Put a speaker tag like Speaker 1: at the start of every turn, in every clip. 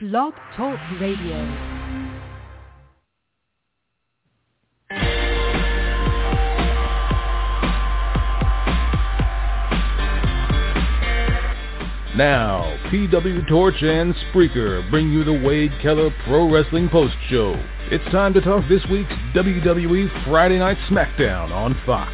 Speaker 1: Blog Talk Radio.
Speaker 2: Now, PW Torch and Spreaker bring you the Wade Keller Pro Wrestling Post Show. It's time to talk this week's WWE Friday Night SmackDown on Fox.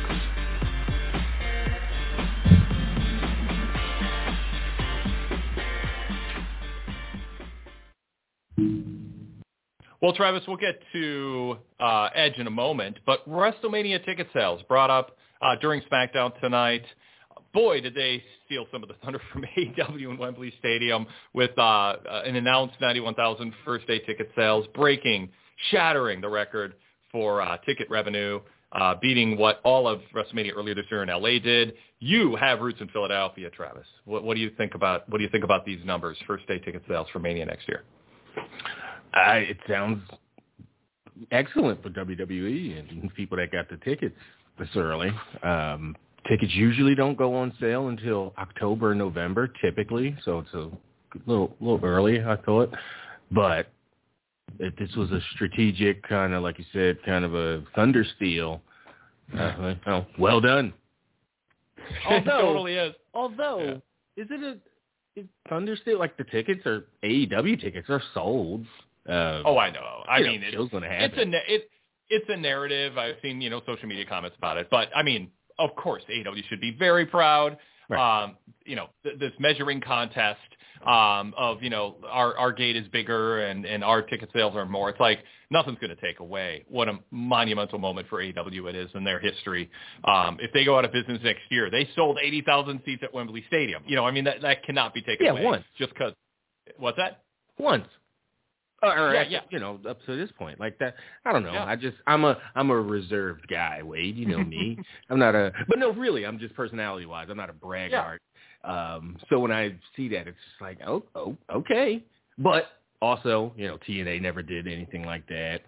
Speaker 3: Well, Travis, we'll get to Edge in a moment, but WrestleMania ticket sales brought up during SmackDown tonight. Boy, did they steal some of the thunder from AEW in Wembley Stadium with an announced 91,000 first-day ticket sales, shattering the record for ticket revenue, beating what all of WrestleMania earlier this year in LA did. You have roots in Philadelphia, Travis. What do you think about these numbers, first-day ticket sales for Mania next year?
Speaker 4: It sounds excellent for WWE and people that got the tickets this early. Tickets usually don't go on sale until October or November, typically, so it's a little early, I thought. But if this was a strategic kind of, like you said, kind of a thunder steal, well done.
Speaker 3: It totally is.
Speaker 4: Although, is thunder steal? Like the tickets are AEW tickets are sold.
Speaker 3: I know. I mean,
Speaker 4: it's going to happen.
Speaker 3: It's a narrative. I've seen social media comments about it, but I mean, of course, AEW should be very proud.
Speaker 4: Right.
Speaker 3: This measuring contest of our gate is bigger and our ticket sales are more. It's like nothing's going to take away what a monumental moment for AEW it is in their history. If they go out of business next year, they sold 80,000 seats at Wembley Stadium. That cannot be taken away.
Speaker 4: Yeah, once.
Speaker 3: Just because. What's that?
Speaker 4: Once. Up to this point, like that, I don't know.
Speaker 3: Yeah.
Speaker 4: I'm a reserved guy, Wade. You know me. But no, really, I'm just personality-wise, I'm not a braggart.
Speaker 3: Yeah.
Speaker 4: So when I see that, it's just like, okay. But also, TNA never did anything like that.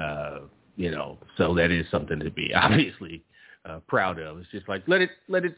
Speaker 4: So that is something to be obviously proud of. It's just like let it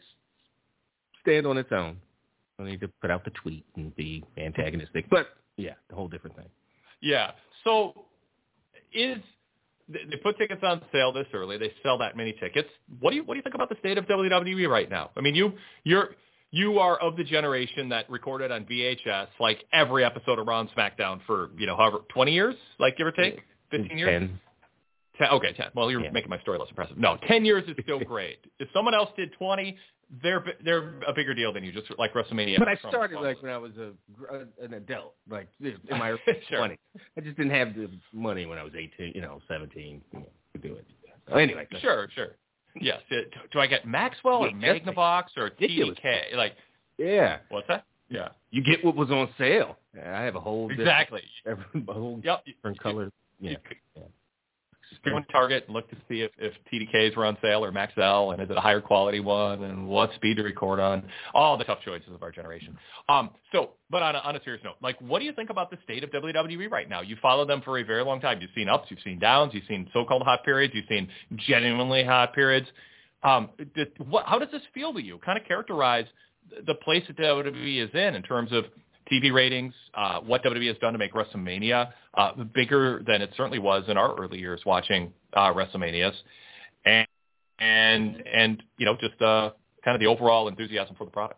Speaker 4: stand on its own. I need to put out the tweet and be antagonistic, but yeah, the whole different thing.
Speaker 3: Yeah. So they put tickets on sale this early. They sell that many tickets. What do you think about the state of WWE right now? I mean, you are of the generation that recorded on VHS like every episode of Raw and SmackDown for 20 years, like give or take 15 years. 10. Okay, 10. Well, you're making my story less impressive. No, 10 years is still great. If someone else did 20, they're a bigger deal than you, just like WrestleMania.
Speaker 4: But I started when I was an adult, like in my early 20s. I just didn't have the money when I was 18, 17 to do it. Anyway.
Speaker 3: Sure. Yes. Do I get Maxwell or Magnavox or TDK? Like,
Speaker 4: yeah.
Speaker 3: What's that? Yeah.
Speaker 4: You get what was on sale. I have a whole different color. Yeah.
Speaker 3: Go on Target and look to see if TDKs were on sale or Maxell, and is it a higher quality one, and what speed to record on, all the tough choices of our generation. But on a serious note, like, what do you think about the state of WWE right now? You followed them for a very long time. You've seen ups, you've seen downs, you've seen so-called hot periods, you've seen genuinely hot periods. How does this feel to you? Kind of characterize the place that WWE is in terms of TV ratings, what WWE has done to make WrestleMania bigger than it certainly was in our early years watching WrestleManias, and just kind of the overall enthusiasm for the product.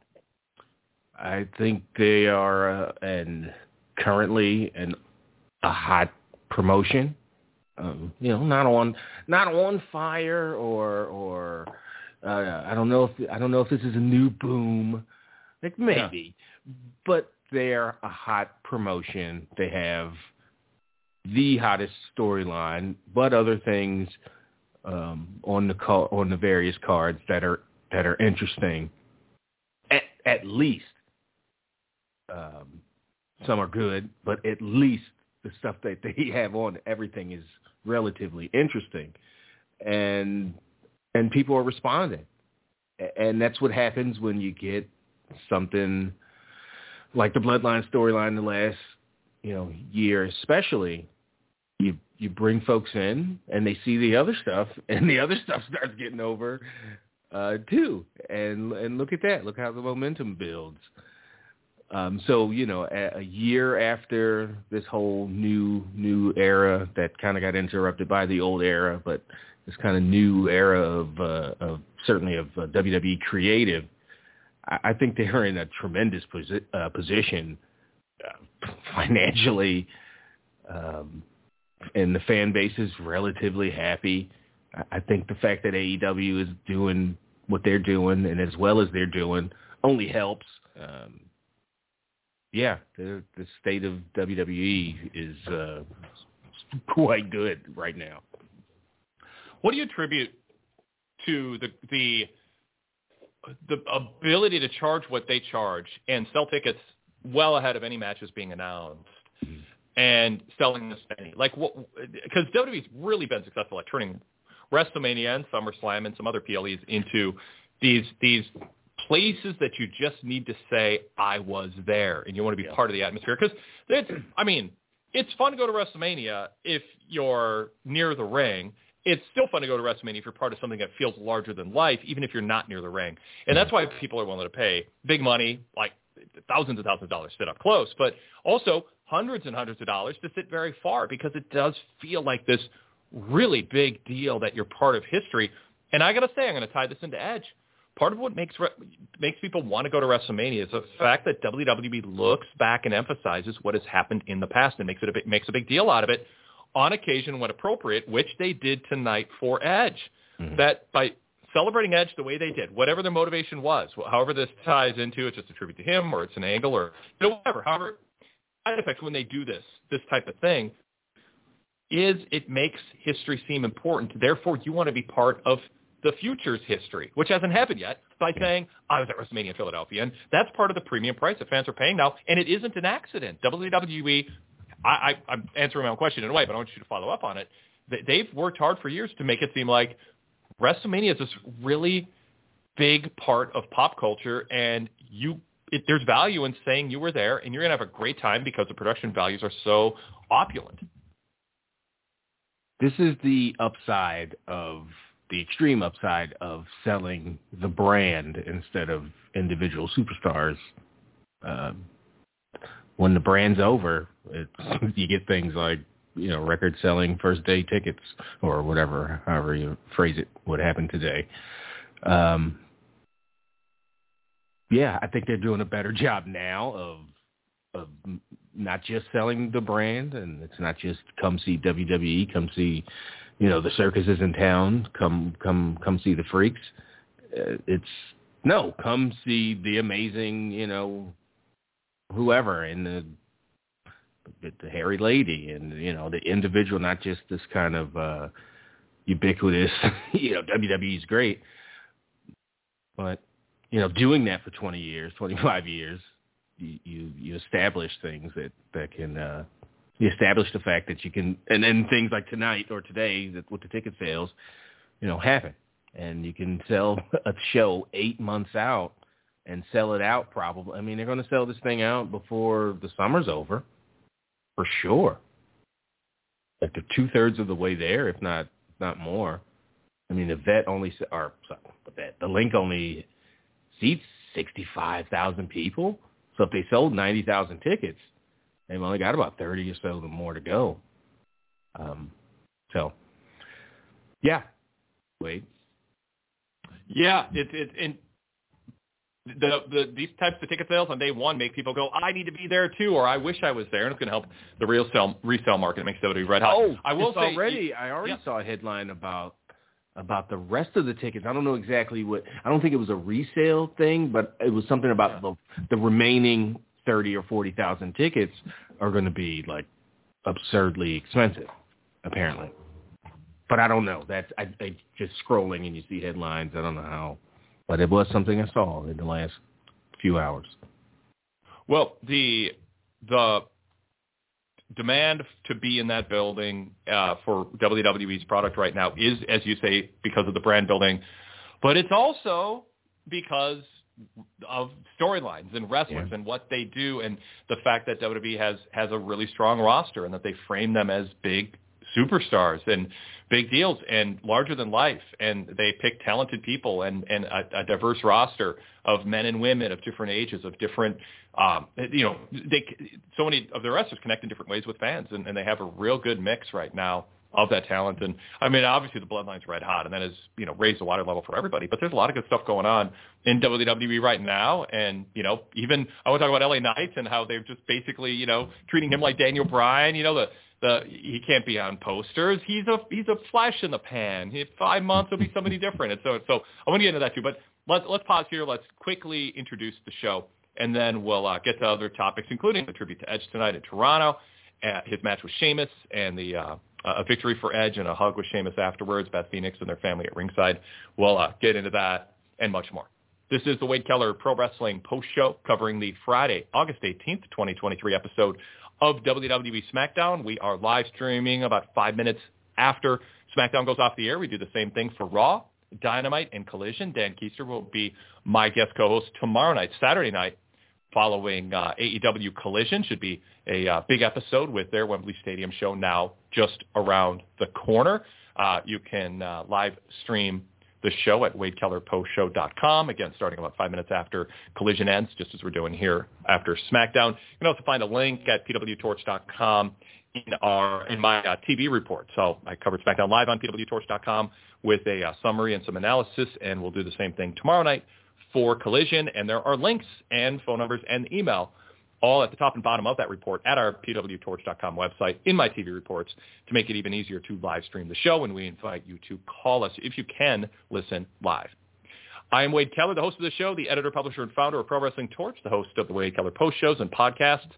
Speaker 4: I think they are currently a hot promotion. Not on fire or I don't know if this is a new boom. Like maybe, but they're a hot promotion. They have the hottest storyline, but other things on the various cards that are interesting. At least some are good, but at least the stuff that they have on everything is relatively interesting, and people are responding, and that's what happens when you get something like the Bloodline storyline the last, year especially. You bring folks in and they see the other stuff, and the other stuff starts getting over too. And look at that. Look how the momentum builds. So, a year after this whole new era that kind of got interrupted by the old era, but this kind of new era of certainly of WWE creative, I think they're in a tremendous position financially, and the fan base is relatively happy. I think the fact that AEW is doing what they're doing and as well as they're doing only helps. The state of WWE is quite good right now.
Speaker 3: What do you attribute to the ability to charge what they charge and sell tickets well ahead of any matches being announced and selling this many? Because WWE's really been successful at turning WrestleMania and SummerSlam and some other PLEs into these places that you just need to say, I was there, and you want to be part of the atmosphere. Because it's fun to go to WrestleMania if you're near the ring. It's still fun to go to WrestleMania if you're part of something that feels larger than life, even if you're not near the ring. And that's why people are willing to pay big money, like thousands and thousands of dollars to sit up close, but also hundreds and hundreds of dollars to sit very far, because it does feel like this really big deal that you're part of history. And I got to say, I'm going to tie this into Edge. Part of what makes people want to go to WrestleMania is the fact that WWE looks back and emphasizes what has happened in the past and makes a big deal out of it on occasion when appropriate, which they did tonight for Edge. Mm-hmm. That by celebrating Edge the way they did, whatever their motivation was, however this ties into, it's just a tribute to him or it's an angle or whatever. However, side effect when they do this type of thing is it makes history seem important. Therefore, you want to be part of the future's history, which hasn't happened yet, by saying, I was at WrestleMania in Philadelphia. And that's part of the premium price that fans are paying now, and it isn't an accident. WWE, I'm answering my own question in a way, but I want you to follow up on it. They've worked hard for years to make it seem like WrestleMania is this really big part of pop culture, and there's value in saying you were there, and you're going to have a great time because the production values are so opulent.
Speaker 4: This is the extreme upside of selling the brand instead of individual superstars. When the brand's over, you get things like, record-selling first-day tickets or whatever, however you phrase it, what happened today. I think they're doing a better job now of not just selling the brand, and it's not just come see WWE, come see, the circuses in town, come see the freaks. Come see the amazing, whoever, and the hairy lady, and the individual, not just this kind of ubiquitous. WWE's great, but doing that for 20 years, 25 years, you establish things that can. You establish the fact that you can, and then things like tonight or today that with the ticket sales, happen, and you can sell a show 8 months out and sell it out probably. I mean, they're going to sell this thing out before the summer's over, for sure. Like they're 2/3 of the way there, if not more. I mean, the Link only seats 65,000 people. So if they sold 90,000 tickets, they've only got about 30 or so more to go. Wade.
Speaker 3: Yeah, these types of ticket sales on day one make people go, I need to be there too, or I wish I was there, and it's going to help the resale market. It makes WWE red hot.
Speaker 4: Oh, I already saw a headline about the rest of the tickets. I don't know exactly I don't think it was a resale thing, but it was something about the remaining 30 or 40,000 tickets are going to be like absurdly expensive, apparently. But I don't know. I just scrolling and you see headlines. I don't know how, but it was something I saw in the last few hours.
Speaker 3: Well, the demand to be in that building for WWE's product right now is, as you say, because of the brand building, but it's also because of storylines and wrestlers and what they do, and the fact that WWE has a really strong roster and that they frame them as big superstars and big deals and larger than life, and they pick talented people and a diverse roster of men and women of different ages, of different, so many of the wrestlers connect in different ways with fans, and they have a real good mix right now of that talent. And I mean, obviously the Bloodline's red hot, and that has, raised the water level for everybody, but there's a lot of good stuff going on in WWE right now. And, even I want to talk about LA Knight and how they're just basically, treating him like Daniel Bryan, he can't be on posters. He's a flash in the pan. In 5 months he'll be somebody different. And so I want to get into that too, but let's pause here. Let's quickly introduce the show, and then we'll get to other topics, including the tribute to Edge tonight in Toronto, his match with Sheamus, and the a victory for Edge and a hug with Sheamus afterwards, Beth Phoenix and their family at ringside. We'll get into that and much more. This is the Wade Keller Pro Wrestling Post Show covering the Friday, August 18th, 2023 episode of WWE SmackDown. We are live streaming about 5 minutes after SmackDown goes off the air. We do the same thing for Raw, Dynamite, and Collision. Dan Keister will be my guest co-host tomorrow night, Saturday night, following AEW Collision. Should be a big episode with their Wembley Stadium show now just around the corner. You can live stream the show at WadeKellerPostShow.com, again, starting about 5 minutes after Collision ends, just as we're doing here after SmackDown. You can also find a link at PWTorch.com in my TV report. So I covered SmackDown live on PWTorch.com with a summary and some analysis, and we'll do the same thing tomorrow night for Collision. And there are links and phone numbers and email all at the top and bottom of that report at our PWTorch.com website in my TV reports to make it even easier to live stream the show, and we invite you to call us if you can listen live. I am Wade Keller, the host of the show, the editor, publisher, and founder of Pro Wrestling Torch, the host of the Wade Keller Post Shows and podcasts.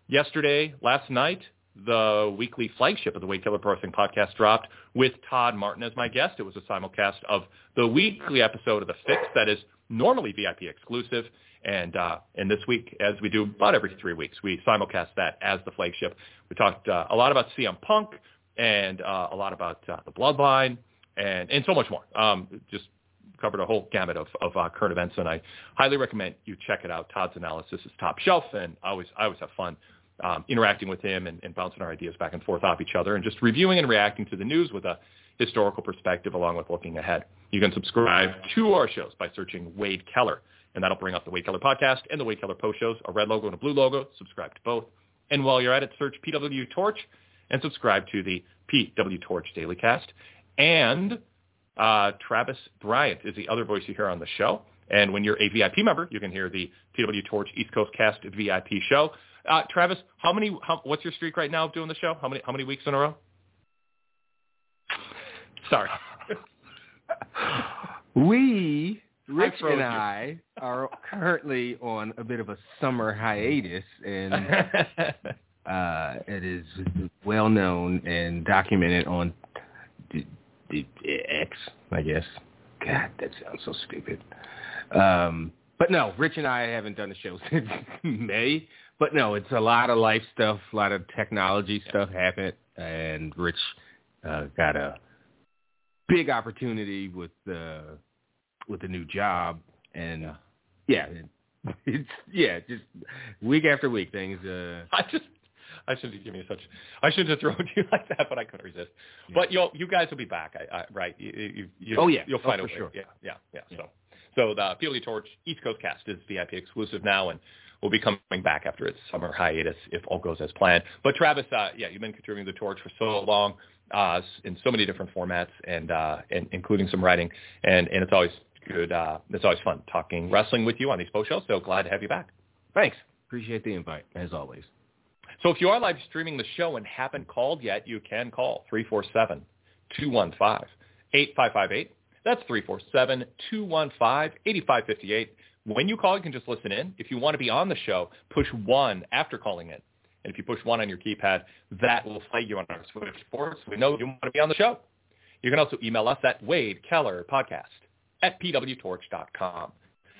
Speaker 3: Last night, the weekly flagship of the Wade Keller Pro Wrestling Podcast dropped with Todd Martin as my guest. It was a simulcast of the weekly episode of The Fix that is normally VIP exclusive. And this week, as we do about every 3 weeks, we simulcast that as the flagship. We talked a lot about CM Punk and a lot about the Bloodline and so much more. Just covered a whole gamut of current events, and I highly recommend you check it out. Todd's analysis is top shelf, and I always have fun interacting with him and bouncing our ideas back and forth off each other and just reviewing and reacting to the news with a historical perspective along with looking ahead. You can subscribe to our shows by searching Wade Keller, and that'll bring up the Wade Keller Podcast and the Wade Keller Post Shows, a red logo and a blue logo. Subscribe to both. And while you're at it, search PW Torch and subscribe to the PW Torch Daily Cast. And Travis Bryant is the other voice you hear on the show. And when you're a VIP member, you can hear the PW Torch East Coast Cast VIP show. Travis, what's your streak right now of doing the show? How many weeks in a row? Sorry.
Speaker 4: Rich and I are currently on a bit of a summer hiatus, and it is well known and documented on the X, I guess. God, that sounds so stupid. But no, Rich and I haven't done the show since May. But no, it's a lot of life stuff, a lot of technology stuff happened, and Rich got a big opportunity with a new job, and just week after week things.
Speaker 3: I shouldn't give me I shouldn't have thrown you like that, but I couldn't resist. Yeah. But you guys will be back, right? You'll find a way. Sure. Yeah. So the PW Torch East Coast Cast is VIP exclusive now, and we'll be coming back after its summer hiatus if all goes as planned. But Travis, you've been contributing to the Torch for so long, in so many different formats, and including some writing, and it's always good. It's always fun talking wrestling with you on these post shows. So glad to have you back.
Speaker 4: Thanks. Appreciate the invite as always.
Speaker 3: So if you are live streaming the show and haven't called yet, you can call 347-215-8558. That's 347-215-8558. When you call, you can just listen in. If you want to be on the show, push 1 after calling in. And if you push 1 on your keypad, that will flag you on our switchboard, so we know you want to be on the show. You can also email us at WadeKellerPodcast@PWTorch.com.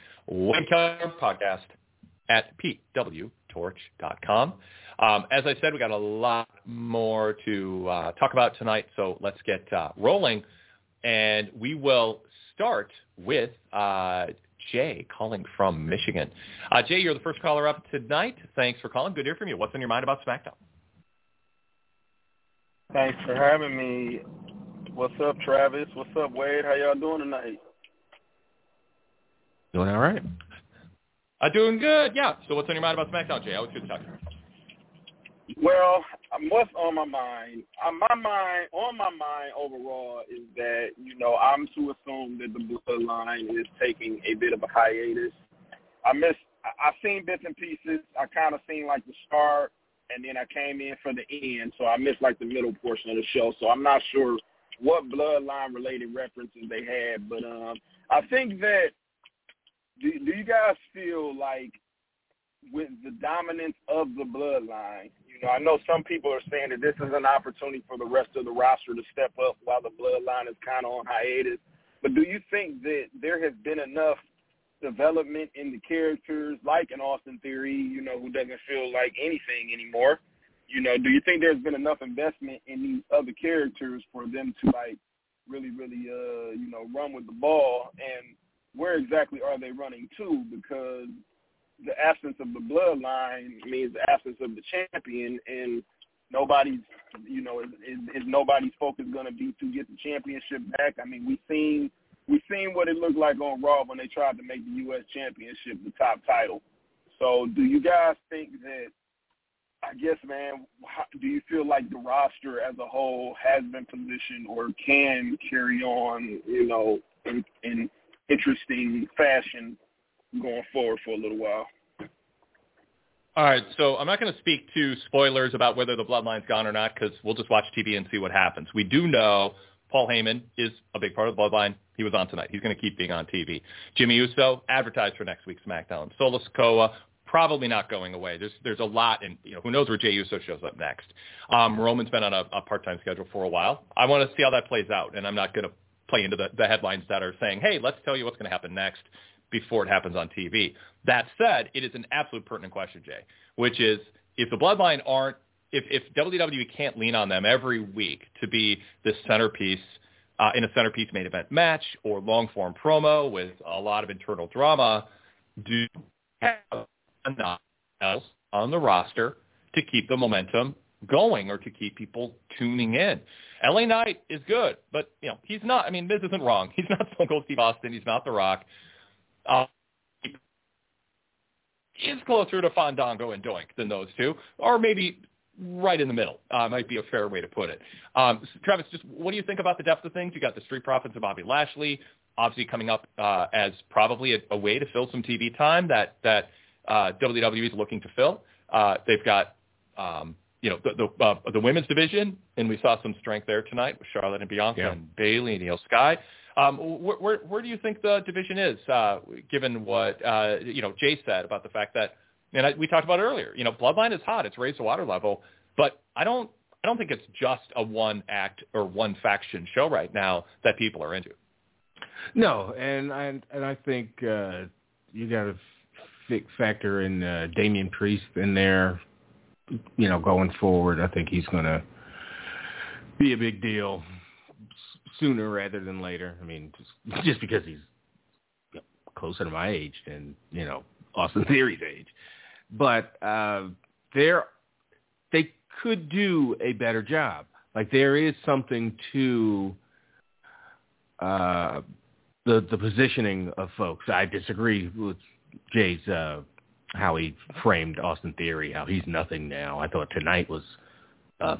Speaker 3: WadeKellerPodcast@PWTorch.com. As I said, we got a lot more to talk about tonight, so let's get rolling. And we will start with Jay calling from Michigan. Jay, you're the first caller up tonight. Thanks for calling. Good to hear from you. What's on your mind about SmackDown?
Speaker 5: Thanks for having me. What's up, Travis? What's up, Wade? How y'all doing tonight?
Speaker 4: Doing all right.
Speaker 3: Doing good, yeah. So what's on your mind about SmackDown, Jay? I was good to talk to you.
Speaker 5: Well, what's on my mind? On my mind overall is that, I'm to assume that the Bloodline is taking a bit of a hiatus. I've seen bits and pieces. I kind of seen like the start, and then I came in for the end, so I missed like the middle portion of the show. So I'm not sure what Bloodline-related references they had, but I think that do you guys feel like with the dominance of the Bloodline, I know some people are saying that this is an opportunity for the rest of the roster to step up while the Bloodline is kind of on hiatus, but do you think that there has been enough development in the characters, like an Austin Theory, who doesn't feel like anything anymore? Do you think there's been enough investment in these other characters for them to like really, run with the ball? And where exactly are they running to? Because the absence of the Bloodline means the absence of the champion, and nobody's, is nobody's focus going to be to get the championship back? I mean, we've seen what it looked like on Raw when they tried to make the U.S. Championship the top title. So do you guys think that, I guess, man, do you feel like the roster as a whole has been positioned or can carry on, in interesting fashion going forward for a little while?
Speaker 3: All right, so I'm not going to speak to spoilers about whether the Bloodline's gone or not because we'll just watch TV and see what happens. We do know Paul Heyman is a big part of the Bloodline. He was on tonight. He's going to keep being on TV. Jimmy Uso, advertised for next week's SmackDown. Solo Sikoa, probably not going away. There's a lot, and who knows where Jey Uso shows up next. Roman's been on a part-time schedule for a while. I want to see how that plays out, and I'm not going to play into the headlines that are saying, hey, let's tell you what's going to happen next before it happens on TV. That said, it is an absolute pertinent question, Jay, which is if the Bloodline aren't, if WWE can't lean on them every week to be the centerpiece in a centerpiece main event match or long-form promo with a lot of internal drama, do you have enough else on the roster to keep the momentum going or to keep people tuning in? LA Knight is good, but he's not. I mean, Miz isn't wrong. He's not Stone Cold Steve Austin. He's not The Rock. He's closer to Fandango and Doink than those two, or maybe right in the middle. Might be a fair way to put it. Travis, just what do you think about the depth of things? You got the Street Profits of Bobby Lashley, obviously coming up as probably a way to fill some TV time that WWE is looking to fill. They've got the women's division, and we saw some strength there tonight with Charlotte and Bianca and Bayley and Io Sky. Where do you think the division is, given what Jay said about the fact that, and we talked about it earlier, Bloodline is hot, it's raised to water level, but I don't think it's just a one act or one faction show right now that people are into. No, and I think you got to factor in Damian Priest in there. Going forward, I think he's going to be a big deal sooner rather than later. I mean, just because he's closer to my age than Austin Theory's age, but they could do a better job. Like there is something to the positioning of folks. I disagree with Jay's how he framed Austin Theory, how he's nothing now. I thought tonight was a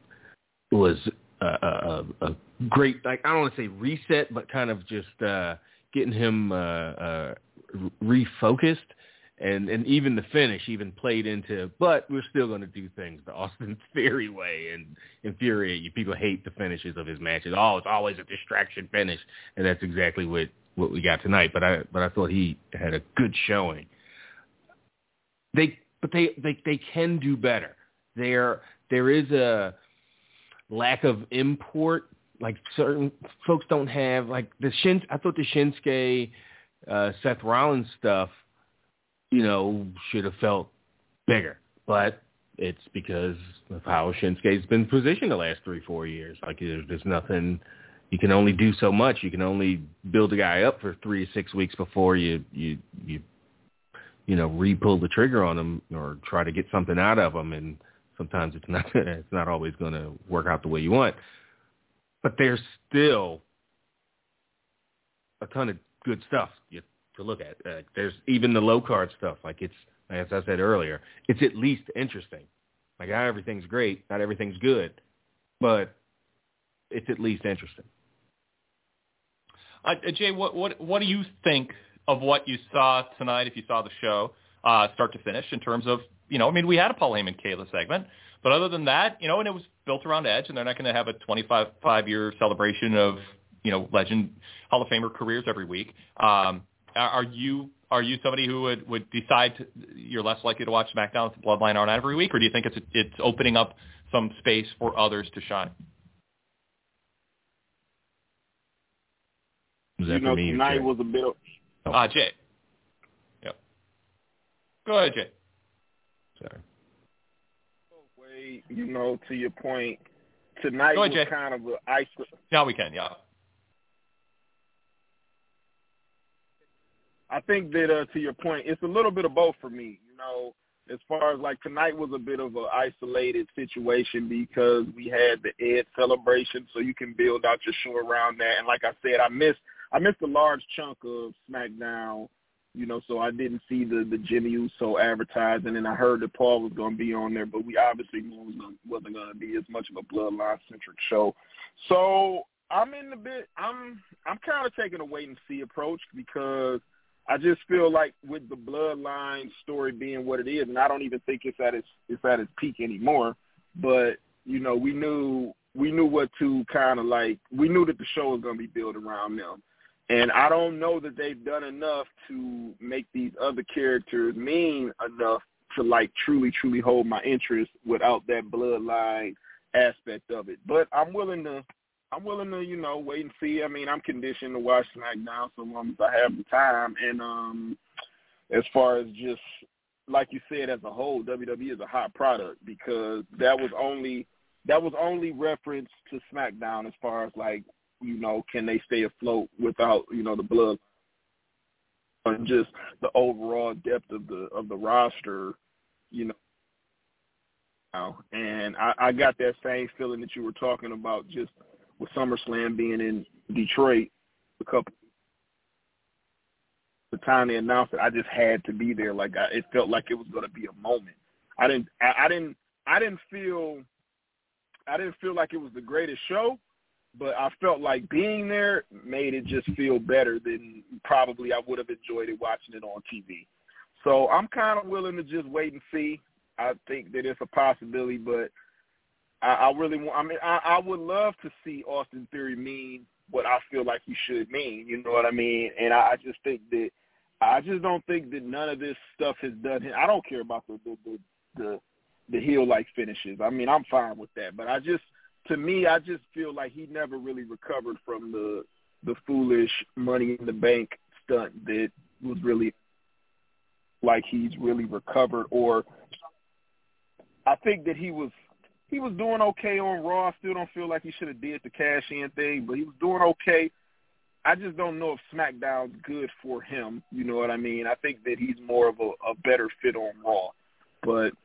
Speaker 3: great, like, I don't want to say reset, but kind of just getting him refocused. And even the finish even played into, but we're still going to do things the Austin Theory way and infuriate you. People hate the finishes of his matches. Oh, it's always a distraction finish. And that's exactly what we got tonight. But I thought he had a good showing. They can do better. There is a lack of import. Like certain folks don't have, like I thought the Shinsuke, Seth Rollins stuff, should have felt bigger, but it's because of how Shinsuke's been positioned the last 3-4 years. Like there's nothing, you can only do so much. You can only build a guy up for 3 to 6 weeks before you re-pull the trigger on him or try to get something out of him. And
Speaker 4: sometimes it's not always going to work out the way you want. But there's still a ton of good stuff to look at. There's even the low card stuff. Like it's, as I said earlier, it's at least interesting. Like not everything's great, not everything's good, but it's at least interesting.
Speaker 3: Jay, what do you think of what you saw tonight? If you saw the show start to finish, in terms of, we had a Paul Heyman Kayla segment, but other than that, and it was built around Edge, and they're not going to have a 25-year celebration of legend Hall of Famer careers every week. Are you somebody who would decide you're less likely to watch SmackDown with the Bloodline on every week, or do you think it's opening up some space for others to shine?
Speaker 4: Was that for me or
Speaker 5: tonight
Speaker 4: Jay?
Speaker 5: was a bit of...
Speaker 3: Jay. Yep. Go ahead, Jay.
Speaker 4: Sorry.
Speaker 5: To your point, tonight was
Speaker 3: Jay.
Speaker 5: kind of an ice.
Speaker 3: Yeah, we can, yeah.
Speaker 5: I think that, to your point, it's a little bit of both for me. As far as like tonight was a bit of an isolated situation because we had the Ed celebration, so you can build out your show around that. And like I said, I missed a large chunk of SmackDown, so I didn't see the Jimmy Uso advertising, and I heard that Paul was going to be on there, but we obviously knew it wasn't going to be as much of a Bloodline-centric show. So I'm kind of taking a wait-and-see approach because I just feel like with the Bloodline story being what it is, and I don't even think it's at its peak anymore, but, we knew what to kind of like – we knew that the show was going to be built around them. And I don't know that they've done enough to make these other characters mean enough to like truly, truly hold my interest without that Bloodline aspect of it. But I'm willing to, wait and see. I mean, I'm conditioned to watch SmackDown so long as I have the time. And as far as just like you said, as a whole, WWE is a hot product because that was only reference to SmackDown as far as like, can they stay afloat without, the blood and just the overall depth of the roster, And I got that same feeling that you were talking about just with SummerSlam being in Detroit the time they announced it, I just had to be there. Like it felt like it was going to be a moment. I didn't feel like it was the greatest show, but I felt like being there made it just feel better than probably I would have enjoyed it watching it on TV. So I'm kind of willing to just wait and see. I think that it's a possibility, but I would love to see Austin Theory mean what I feel like he should mean. You know what I mean? And I just don't think that none of this stuff has done him. I don't care about the heel-like finishes. I mean, I'm fine with that, but I just feel like he never really recovered from the foolish Money in the Bank stunt that was really like he's really recovered. Or I think that he was doing okay on Raw. I still don't feel like he should have did the cash-in thing, but he was doing okay. I just don't know if SmackDown's good for him. You know what I mean? I think that he's more of a better fit on Raw. But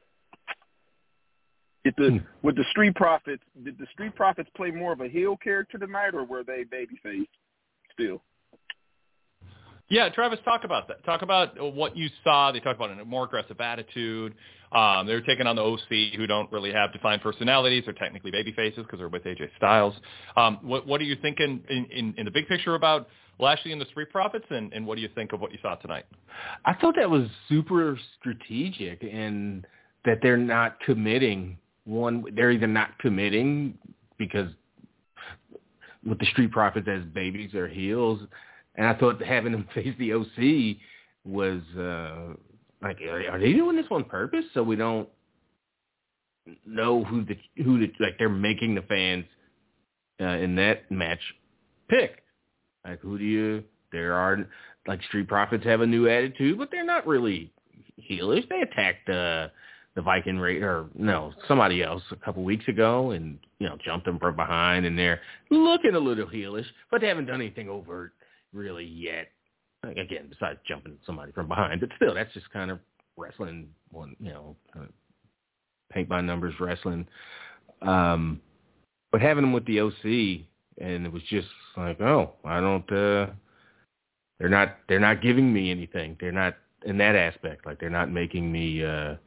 Speaker 5: with the Street Profits, did the Street Profits play more of a heel character tonight, or were they babyface still?
Speaker 3: Yeah, Travis, talk about that. Talk about what you saw. They talked about a more aggressive attitude. They were taking on the OC, who don't really have defined personalities. They're technically baby faces because they're with AJ Styles. What are you thinking in the big picture about Lashley and the Street Profits, and what do you think of what you saw tonight?
Speaker 4: I thought that was super strategic, and that they're not committing. They're either not committing because with the Street Profits as babies or heels, and I thought having them face the OC was like, are they doing this on purpose so we don't know who like they're making the fans in that match pick? Like, there are, like, Street Profits have a new attitude, but they're not really heelish. They attacked the Viking somebody else a couple weeks ago and, jumped them from behind, and they're looking a little heelish, but they haven't done anything overt really yet. Again, besides jumping somebody from behind, but still, that's just kind of wrestling paint-by-numbers wrestling. But having them with the OC, and it was just like, oh, I don't. They're not giving me anything. They're not in that aspect. Like they're not making me. They're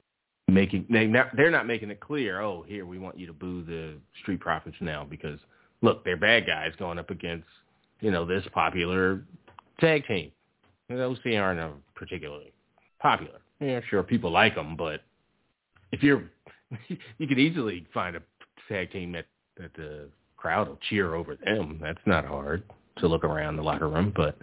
Speaker 4: not making it clear. Oh, here we want you to boo the Street Profits now because look, they're bad guys going up against this popular tag team. The OC aren't particularly popular. Yeah, sure, people like them, but if you could easily find a tag team that the crowd will cheer over them. That's not hard to look around the locker room, but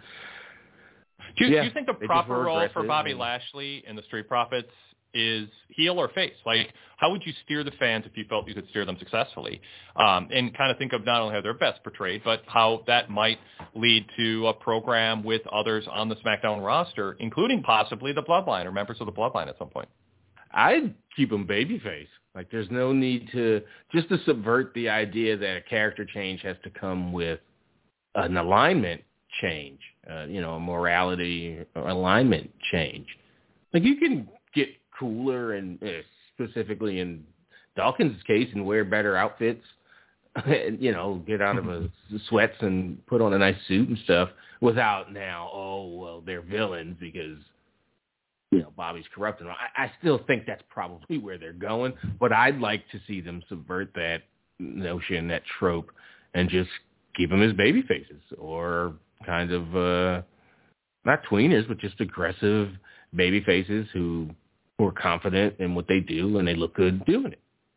Speaker 3: do you think the proper role for Bobby Lashley and the Street Profits is heel or face? Like, how would you steer the fans if you felt you could steer them successfully? And kind of think of not only how they're best portrayed, but how that might lead to a program with others on the SmackDown roster, including possibly the Bloodline or members of the Bloodline at some point.
Speaker 4: I'd keep them babyface. Like, there's no need to subvert the idea that a character change has to come with an alignment change, a morality alignment change. Like, you can get cooler and specifically in Dawkins' case and wear better outfits and, get out of the sweats and put on a nice suit and stuff without now, they're villains because Bobby's corrupt. And I still think that's probably where they're going, but I'd like to see them subvert that notion, that trope, and just keep them as baby faces or kind of not tweeners, but just aggressive baby faces who are confident in what they do and they look good doing it.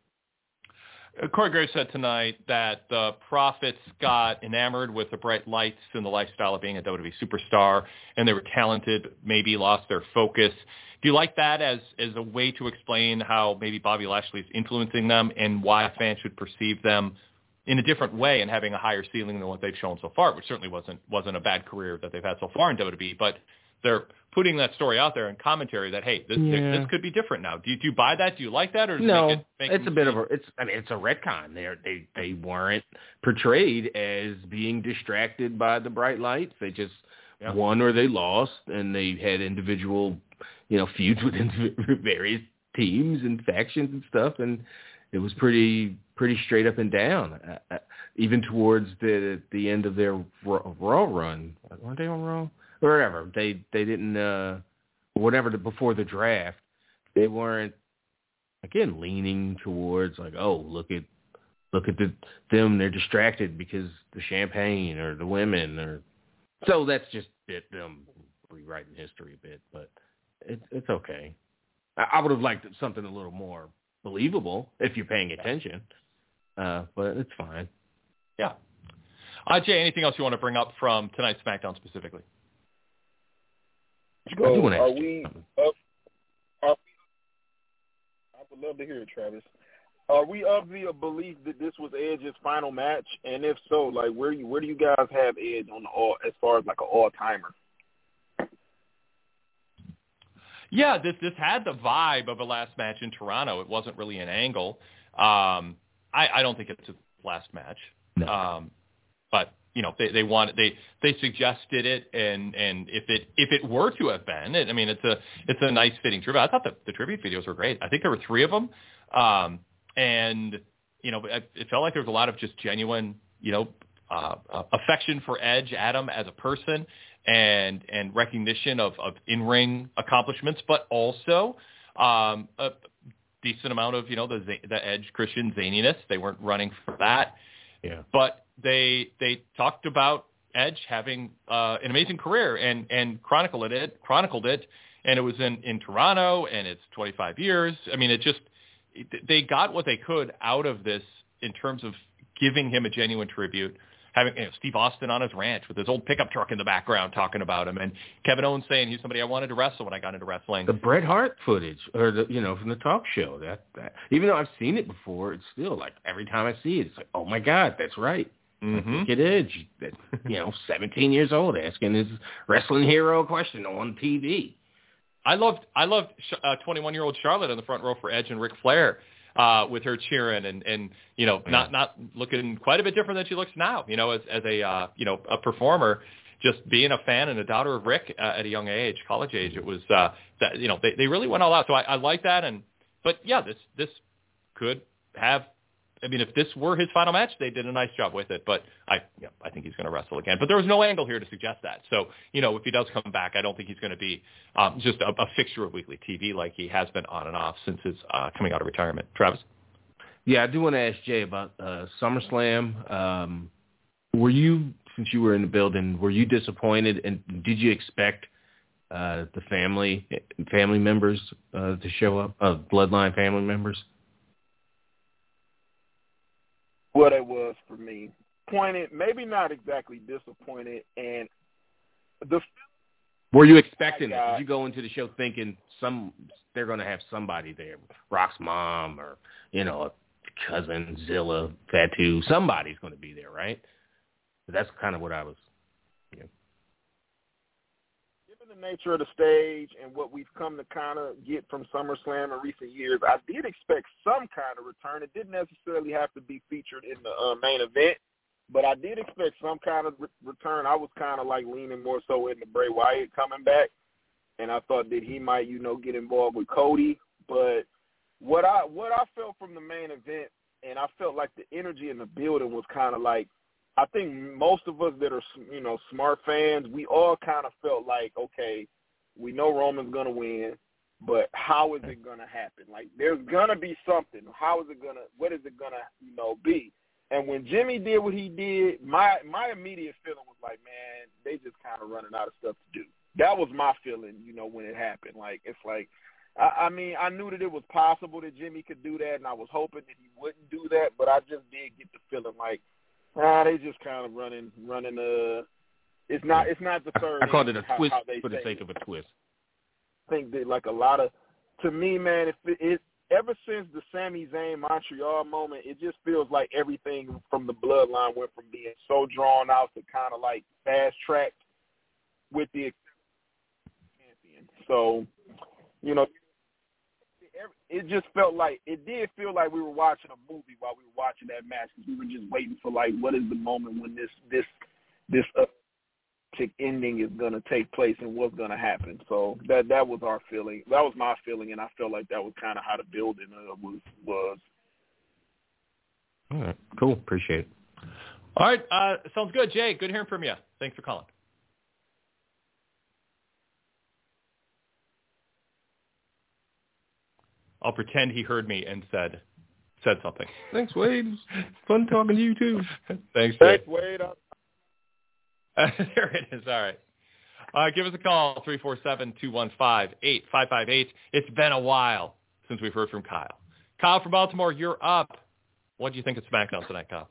Speaker 3: Corey Graves said tonight that the Profits got enamored with the bright lights and the lifestyle of being a WWE superstar, and they were talented, maybe lost their focus. Do you like that as a way to explain how maybe Bobby Lashley is influencing them and why fans should perceive them in a different way and having a higher ceiling than what they've shown so far, which certainly wasn't a bad career that they've had so far in WWE, but they're putting that story out there in commentary that, hey, this could be different now. Do you buy that? Do you like that? Or
Speaker 4: no, it's a bit of it's a retcon. They weren't portrayed as being distracted by the bright lights. They just won or they lost, and they had individual, feuds with various teams and factions and stuff, and it was pretty straight up and down. Even towards the end of their Raw run, weren't they on Raw? Or whatever, they didn't before the draft, they weren't again leaning towards like, oh, look at them, they're distracted because the champagne or the women or so. That's just them rewriting history a bit, but it's okay. I would have liked something a little more believable if you're paying attention, but it's fine.
Speaker 3: Yeah. Jay, anything else you want to bring up from tonight's SmackDown specifically?
Speaker 5: I would love to hear it, Travis. Are we of the belief that this was Edge's final match? And if so, like, where do you guys have Edge on as far as like an all-timer?
Speaker 3: Yeah, this had the vibe of a last match in Toronto. It wasn't really an angle. I don't think it's his last match.
Speaker 4: No.
Speaker 3: But they suggested it, and if it were to have been, it's a nice fitting tribute. I thought the tribute videos were great. I think there were 3 of them, and it felt like there was a lot of just genuine affection for Edge, Adam as a person, and recognition of in-ring accomplishments, but also a decent amount of the Edge Christian zaniness. They weren't running for that, but they talked about Edge having an amazing career and chronicled it, and it was in Toronto, and it's 25 years. They got what they could out of this in terms of giving him a genuine tribute, having Steve Austin on his ranch with his old pickup truck in the background talking about him, and Kevin Owens saying he's somebody I wanted to wrestle when I got into wrestling.
Speaker 4: The Bret Hart footage, or from the talk show, that even though I've seen it before, it's still like every time I see it, it's like, oh my God, that's right.
Speaker 3: Mm-hmm.
Speaker 4: Look at Edge, 17 years old, asking his wrestling hero question on TV.
Speaker 3: I loved 21-year-old Charlotte in the front row for Edge and Ric Flair, with her cheering and not looking quite a bit different than she looks now, as a performer, just being a fan and a daughter of Rick at a young age, college age. It was that they really went all out. So I like that, and But yeah, this could have. I mean, if this were his final match, they did a nice job with it. But I think he's going to wrestle again. But there was no angle here to suggest that. So, if he does come back, I don't think he's going to be just a fixture of weekly TV like he has been on and off since his coming out of retirement. Travis?
Speaker 4: Yeah, I do want to ask Jay about SummerSlam. Were you, since you were in the building, were you disappointed? And did you expect the family members to show up, Bloodline family members?
Speaker 5: What it was for me. Disappointed, maybe not exactly disappointed. And
Speaker 4: were you expecting it? Did you go into the show thinking they're going to have somebody there, Rock's mom or, a cousin, Zilla, Fatu, somebody's going to be there, right? But that's kind of what I was,
Speaker 5: Given the nature of the stage and what we've come to kind of get from SummerSlam in recent years, I did expect some kind of return. It didn't necessarily have to be featured in the main event, but I did expect some kind of return. I was kind of like leaning more so into Bray Wyatt coming back, and I thought that he might, get involved with Cody. But what I felt from the main event, and I felt like the energy in the building was kind of like, I think most of us that are, smart fans, we all kind of felt like, okay, we know Roman's going to win, but how is it going to happen? Like, there's going to be something. What is it going to, be? And when Jimmy did what he did, my immediate feeling was like, man, they just kind of running out of stuff to do. That was my feeling, when it happened. Like, it's like, I mean, I knew that it was possible that Jimmy could do that, and I was hoping that he wouldn't do that, but I just did get the feeling like, they just kind of running. It's not the third.
Speaker 4: I called it a twist for the sake of a twist.
Speaker 5: I think that like a lot of, to me, man, it ever since the Sami Zayn Montreal moment, it just feels like everything from the Bloodline went from being so drawn out to kind of like fast tracked with the champion. So, it just felt like, it did feel like we were watching a movie while we were watching that match, because we were just waiting for like, what is the moment when this ending is going to take place and what's going to happen. So that was our feeling. That was my feeling, and I felt like that was kind of how the building was.
Speaker 4: All right, cool. Appreciate it.
Speaker 3: All right, sounds good, Jay. Good hearing from you. Thanks for calling. I'll pretend he heard me and said something.
Speaker 4: Thanks, Wade. Fun talking to you, too.
Speaker 3: Thanks, Jay.
Speaker 5: Thanks, Wade.
Speaker 3: There it is. All right. Give us a call, 347-215-8558. It's been a while since we've heard from Kyle. Kyle from Baltimore, you're up. What do you think of SmackDown tonight, Kyle?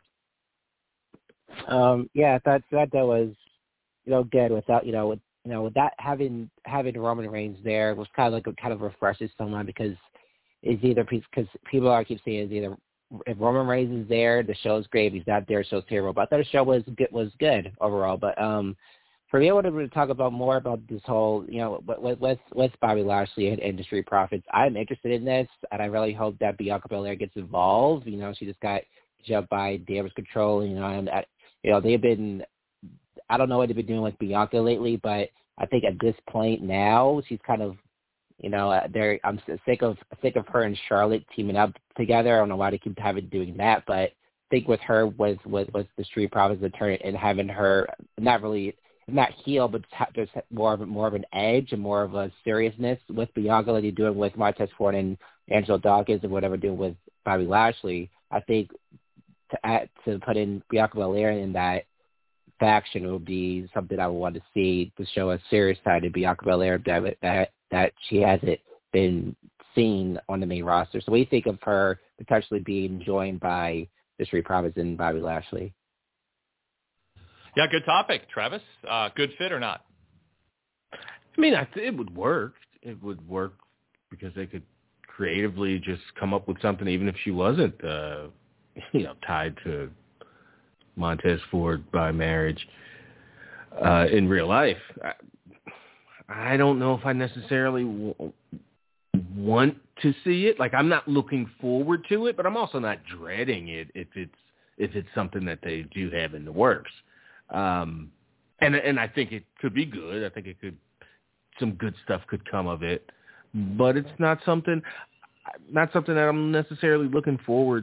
Speaker 6: Yeah, I thought that was, good without, with that having Roman Reigns there was kind of refreshes someone, because it's either, because people keep saying it's either, if Roman Reigns is there, the show's great. If he's not there, the show's terrible. But I thought the show was good overall. But for me, I wanted to talk about more about this whole, with Bobby Lashley and Industry Profits. I'm interested in this, and I really hope that Bianca Belair gets involved. She just got jumped by Damage Control. And they've been, I don't know what they've been doing with Bianca lately, but I think at this point now, she's kind of, I'm sick of her and Charlotte teaming up together. I don't know why they keep doing that, but I think with her with the Street Profits attorney and having her not heel, but there's more of an edge and more of a seriousness with Bianca, like you're doing with Montez Ford and Angelo Dawkins and whatever doing with Bobby Lashley. I think to put in Bianca Belair in that faction would be something I would want to see, to show a serious side of Bianca Belair that she hasn't been seen on the main roster. So what do you think of her potentially being joined by the Street Profits and Bobby Lashley?
Speaker 3: Yeah, good topic, Travis. Good fit or not?
Speaker 4: I mean, it would work. It would work because they could creatively just come up with something, even if she wasn't, tied to Montez Ford by marriage in real life. I don't know if I necessarily want to see it. Like, I'm not looking forward to it, but I'm also not dreading it if it's something that they do have in the works. And I think it could be good. I think some good stuff could come of it, but it's not something. not something that I'm necessarily looking for.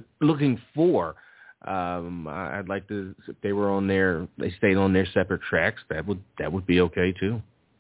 Speaker 4: I'd like to, if they were on their, they stayed on their separate tracks, that would be okay too.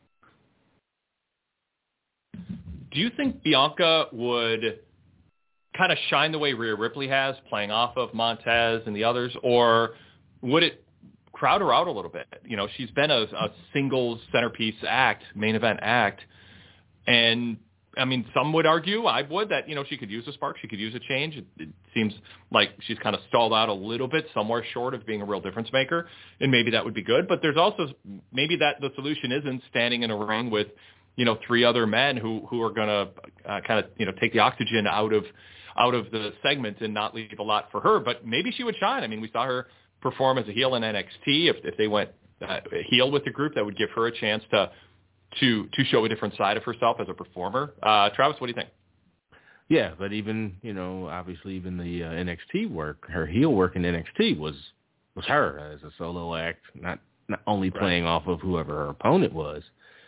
Speaker 3: Do you think Bianca would kind of shine the way Rhea Ripley has, playing off of Montez and the others, or would it crowd her out a little bit? You know, she's been a singles centerpiece act, main event act, and I mean, some would argue, I would, that, you know, she could use a spark, she could use a change. It seems like she's kind of stalled out a little bit, somewhere short of being a real difference maker, and maybe that would be good. But there's also, maybe that the solution isn't standing in a ring with, you know, 3 other men who are going to kind of, you know, take the oxygen out of the segment and not leave a lot for her. But maybe she would shine. I mean, we saw her perform as a heel in NXT. If they went heel with the group, that would give her a chance to show a different side of herself as a performer. Travis, what do you think?
Speaker 4: Yeah, but even, you know, obviously even the NXT work, her heel work in NXT was her as a solo act, not only playing off of whoever her opponent was.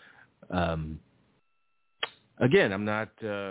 Speaker 4: Again, I'm not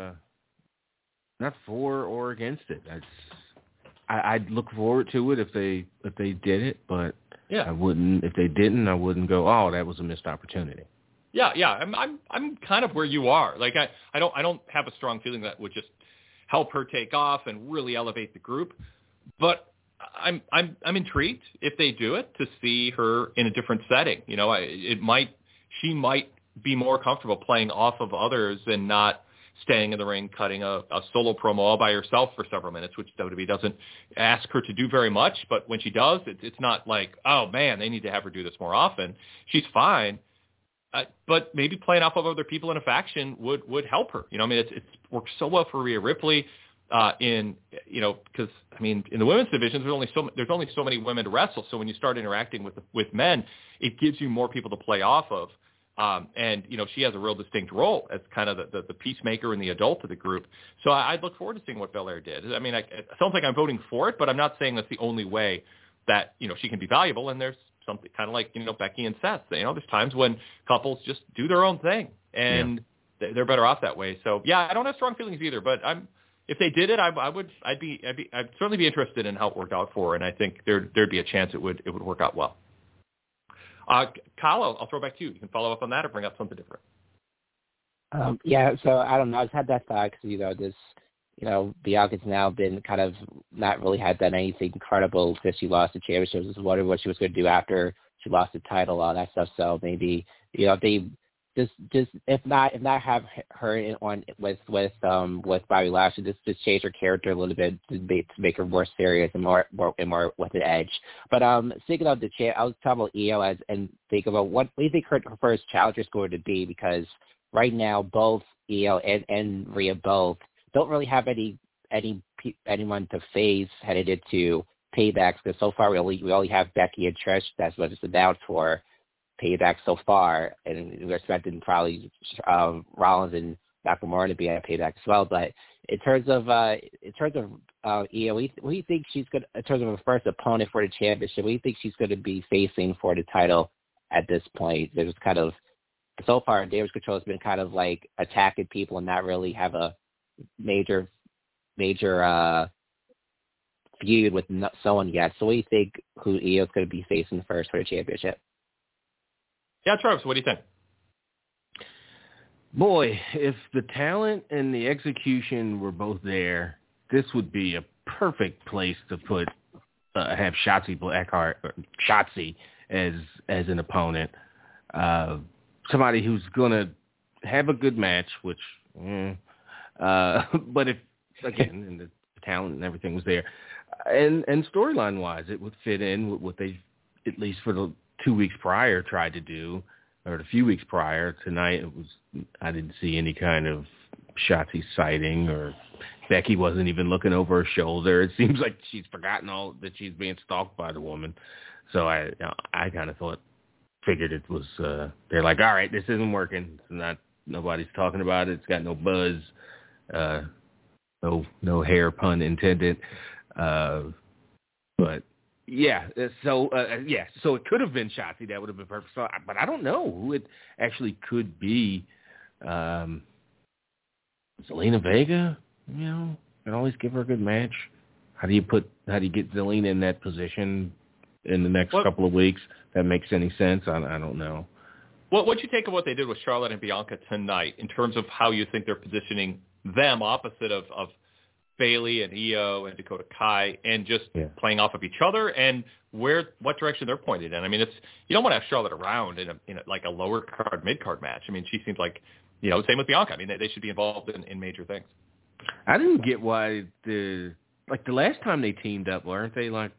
Speaker 4: for or against it. I'd look forward to it if they did it, but yeah, I wouldn't. If they didn't, I wouldn't go, oh, that was a missed opportunity.
Speaker 3: Yeah. I'm kind of where you are. Like I don't have a strong feeling that would just help her take off and really elevate the group, but I'm intrigued if they do it to see her in a different setting. You know, she might be more comfortable playing off of others and not staying in the ring, cutting a solo promo all by herself for several minutes, which WWE doesn't ask her to do very much. But when she does, it's not like, oh man, they need to have her do this more often. She's fine. But maybe playing off of other people in a faction would help her. You know, I mean, it's worked so well for Rhea Ripley in, you know, because I mean, in the women's divisions, there's only so many women to wrestle. So when you start interacting with men, it gives you more people to play off of. And you know, she has a real distinct role as kind of the peacemaker and the adult of the group. So I'd look forward to seeing what Belair did. I mean, it sounds like I'm voting for it, but I'm not saying that's the only way that, you know, she can be valuable. And there's something kind of like, you know, Becky and Seth. You know, there's times when couples just do their own thing, and they're better off that way. So yeah, I don't have strong feelings either. But if they did it, I'd certainly be interested in how it worked out for her, and I think there'd be a chance it would work out well. Kyle, I'll throw it back to you. You can follow up on that or bring up something different.
Speaker 6: Yeah, so I don't know. I just had that thought because, you know, this, you know, Bianca's now been kind of not really had done anything incredible since she lost the championship. I was just wondering what she was going to do after she lost the title, all that stuff. So maybe, you know, they just if not have her on with Bobby Lashley, just change her character a little bit to make her more serious and more with an edge. But speaking of the champ, I was talking about Io and think about what do you think her first challenger is going to be, because right now both Io and Rhea both don't really have anyone to face headed into Paybacks, because so far we only have Becky and Trish. That's what it's announced for Payback so far, and we're expecting probably Rollins and Nakamura to be at Payback as well. But in terms of Io, what do you think she's going? In terms of her first opponent for the championship, what do you think she's going to be facing for the title at this point? There's kind of so far, Damage Control has been kind of like attacking people and not really have a major feud with someone yet. So what do you think who Io's going to be facing first for the championship?
Speaker 3: Yeah, Travis, what do you think?
Speaker 4: Boy, if the talent and the execution were both there, this would be a perfect place to put have Shotzi Blackheart, or Shotzi as an opponent. Somebody who's gonna have a good match, which, but if again, and the talent and everything was there, and storyline wise, it would fit in with what they, at least for the 2 weeks prior, tried to do, or the few weeks prior. Tonight, I didn't see any kind of Shotzi sighting, or Becky wasn't even looking over her shoulder. It seems like she's forgotten all that she's being stalked by the woman. So I kind of figured it was, they're like, all right, this isn't working. It's nobody's talking about it. It's got no buzz, no hair, pun intended. But yeah, so it could have been Shotzi. That would have been perfect. So, but I don't know who it actually could be. Zelina Vega, and always give her a good match. How do you get Zelina in that position in the next couple of weeks? That makes any sense? I don't know.
Speaker 3: What'd you take of what they did with Charlotte and Bianca tonight in terms of how you think they're positioning them opposite of Bayley and Io and Dakota Kai and just playing off of each other and what direction they're pointed in? I mean, you don't want to have Charlotte around in like a lower card, mid card match. I mean, she seems like, same with Bianca. I mean, they should be involved in major things.
Speaker 4: I didn't get why the last time they teamed up, weren't they like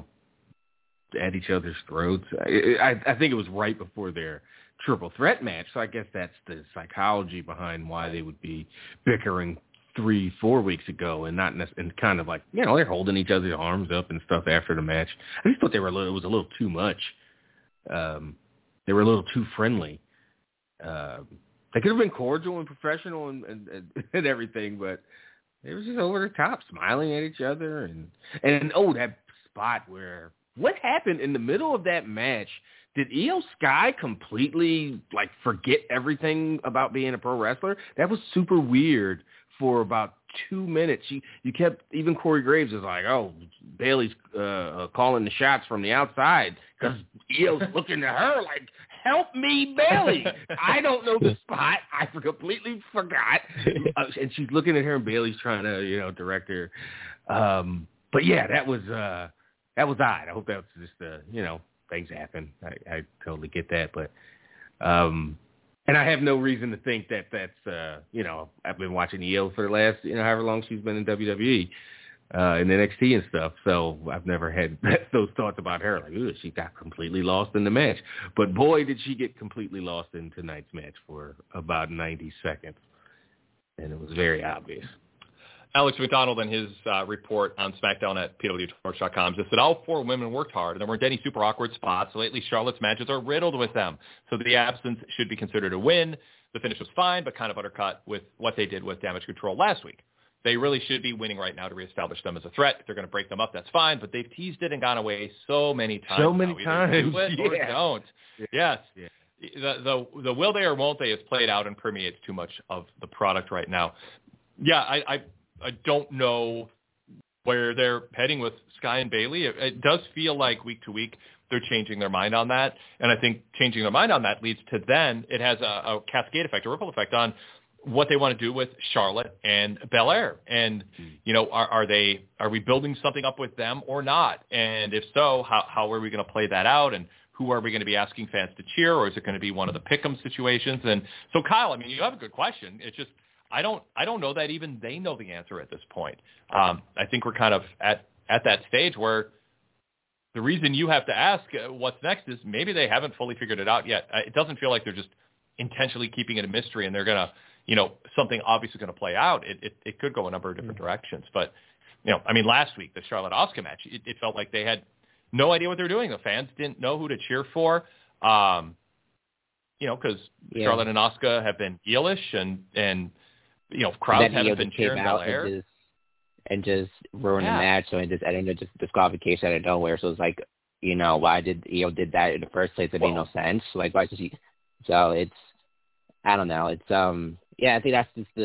Speaker 4: at each other's throats? I think it was right before their triple threat match. So I guess that's the psychology behind why they would be bickering 3-4 weeks ago and not and kind of like, they're holding each other's arms up and stuff after the match. I just thought it was a little too much. They were a little too friendly. They could have been cordial and professional and everything, but it was just over the top, smiling at each other. And that spot where, what happened in the middle of that match? Did Io Sky completely forget everything about being a pro wrestler? That was super weird for about 2 minutes. You kept, even Corey Graves was like, oh, Bayley's calling the shots from the outside because Io's looking at her like, help me, Bayley. I don't know the spot. I completely forgot. And she's looking at her, and Bayley's trying to, direct her. But yeah, that was odd. I hope that was just, things happen. I totally get that. But, and I have no reason to think that's, I've been watching Io for the last, however long she's been in WWE, in NXT and stuff. So I've never had those thoughts about her. Like, ooh, she got completely lost in the match. But boy, did she get completely lost in tonight's match for about 90 seconds. And it was very obvious.
Speaker 3: Alex McDonald in his report on SmackDown at PWTorch.com just said all 4 women worked hard, and there weren't any super awkward spots. Lately, Charlotte's matches are riddled with them, so the absence should be considered a win. The finish was fine, but kind of undercut with what they did with Damage Control last week. They really should be winning right now to reestablish them as a threat. If they're going to break them up, that's fine, but they've teased it and gone away so many times.
Speaker 4: So many times.
Speaker 3: Do it or don't. Yes. Yeah. The will they or won't they has played out and permeates too much of the product right now. Yeah, I don't know where they're heading with Sky and Bayley. It does feel like week to week they're changing their mind on that. And I think changing their mind on that leads to then it has a cascade effect, a ripple effect on what they want to do with Charlotte and Belair. And, are we building something up with them or not? And if so, how are we going to play that out? And who are we going to be asking fans to cheer? Or is it going to be one of the pick'em situations? And so, Kyle, I mean, you have a good question. It's just, I don't know that even they know the answer at this point. I think we're kind of at that stage where the reason you have to ask what's next is maybe they haven't fully figured it out yet. It doesn't feel like they're just intentionally keeping it a mystery and they're going to, something obviously going to play out. It could go a number of different directions. But, last week, the Charlotte-Asuka match, it felt like they had no idea what they were doing. The fans didn't know who to cheer for. Because Charlotte and Asuka have been heelish and crowds haven't been cheering Belair.
Speaker 6: And just ruin the match. So just disqualification out of nowhere. So it's like, why did Io did that in the first place? It made no sense. Like, why did she? So it's, I don't know. It's I think that's just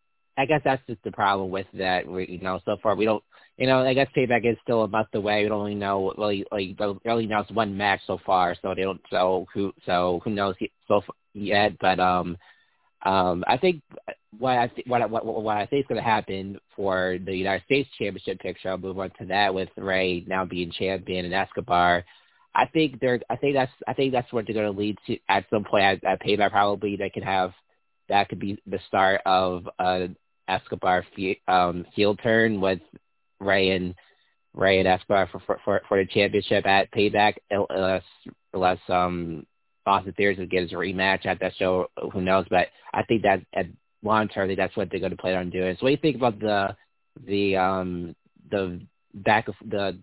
Speaker 6: the problem with that. So far we don't. I guess Payback is still a month away. We don't really know. Really announced one match so far. So they don't. So who knows yet? But I think what I think is going to happen for the United States Championship picture. I'll move on to that with Rey now being champion and Escobar. I think that's what they're going to lead to at some point at Payback. Probably that could be the start of Escobar heel turn with Rey and Escobar for the championship at Payback. Unless Austin Theory will get his rematch at that show, who knows? But I think that at long term, I think that's what they're going to plan on doing. So what do you think about the back of the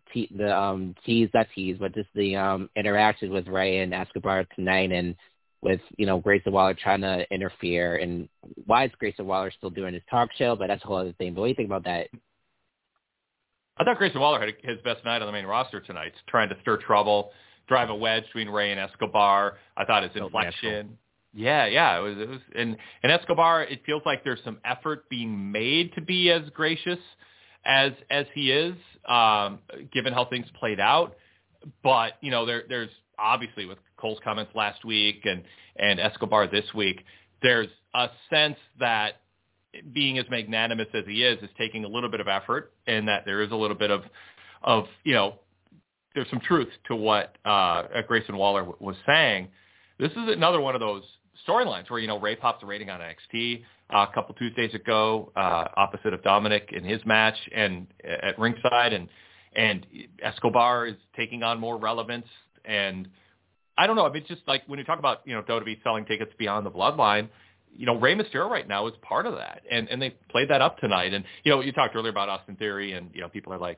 Speaker 6: interaction with Rey and Escobar tonight, and with Grayson Waller trying to interfere, and why is Grayson Waller still doing his talk show? But that's a whole other thing. But what do you think about that?
Speaker 3: I thought Grayson Waller had his best night on the main roster tonight, trying to stir trouble, drive a wedge between Rey and Escobar. I thought his inflection. Yeah, it was, and Escobar. It feels like there's some effort being made to be as gracious as he is, given how things played out. But there's obviously with Cole's comments last week and Escobar this week, there's a sense that being as magnanimous as he is taking a little bit of effort, and that there is a little bit of there's some truth to what Grayson Waller was saying. This is another one of those storylines where, Ray pops a rating on NXT a couple Tuesdays ago, opposite of Dominic in his match and at ringside, and Escobar is taking on more relevance. And I don't know. I mean, it's just like when you talk about, WWE selling tickets beyond the bloodline, Rey Mysterio right now is part of that. And they played that up tonight. And, you talked earlier about Austin Theory, and, people are like,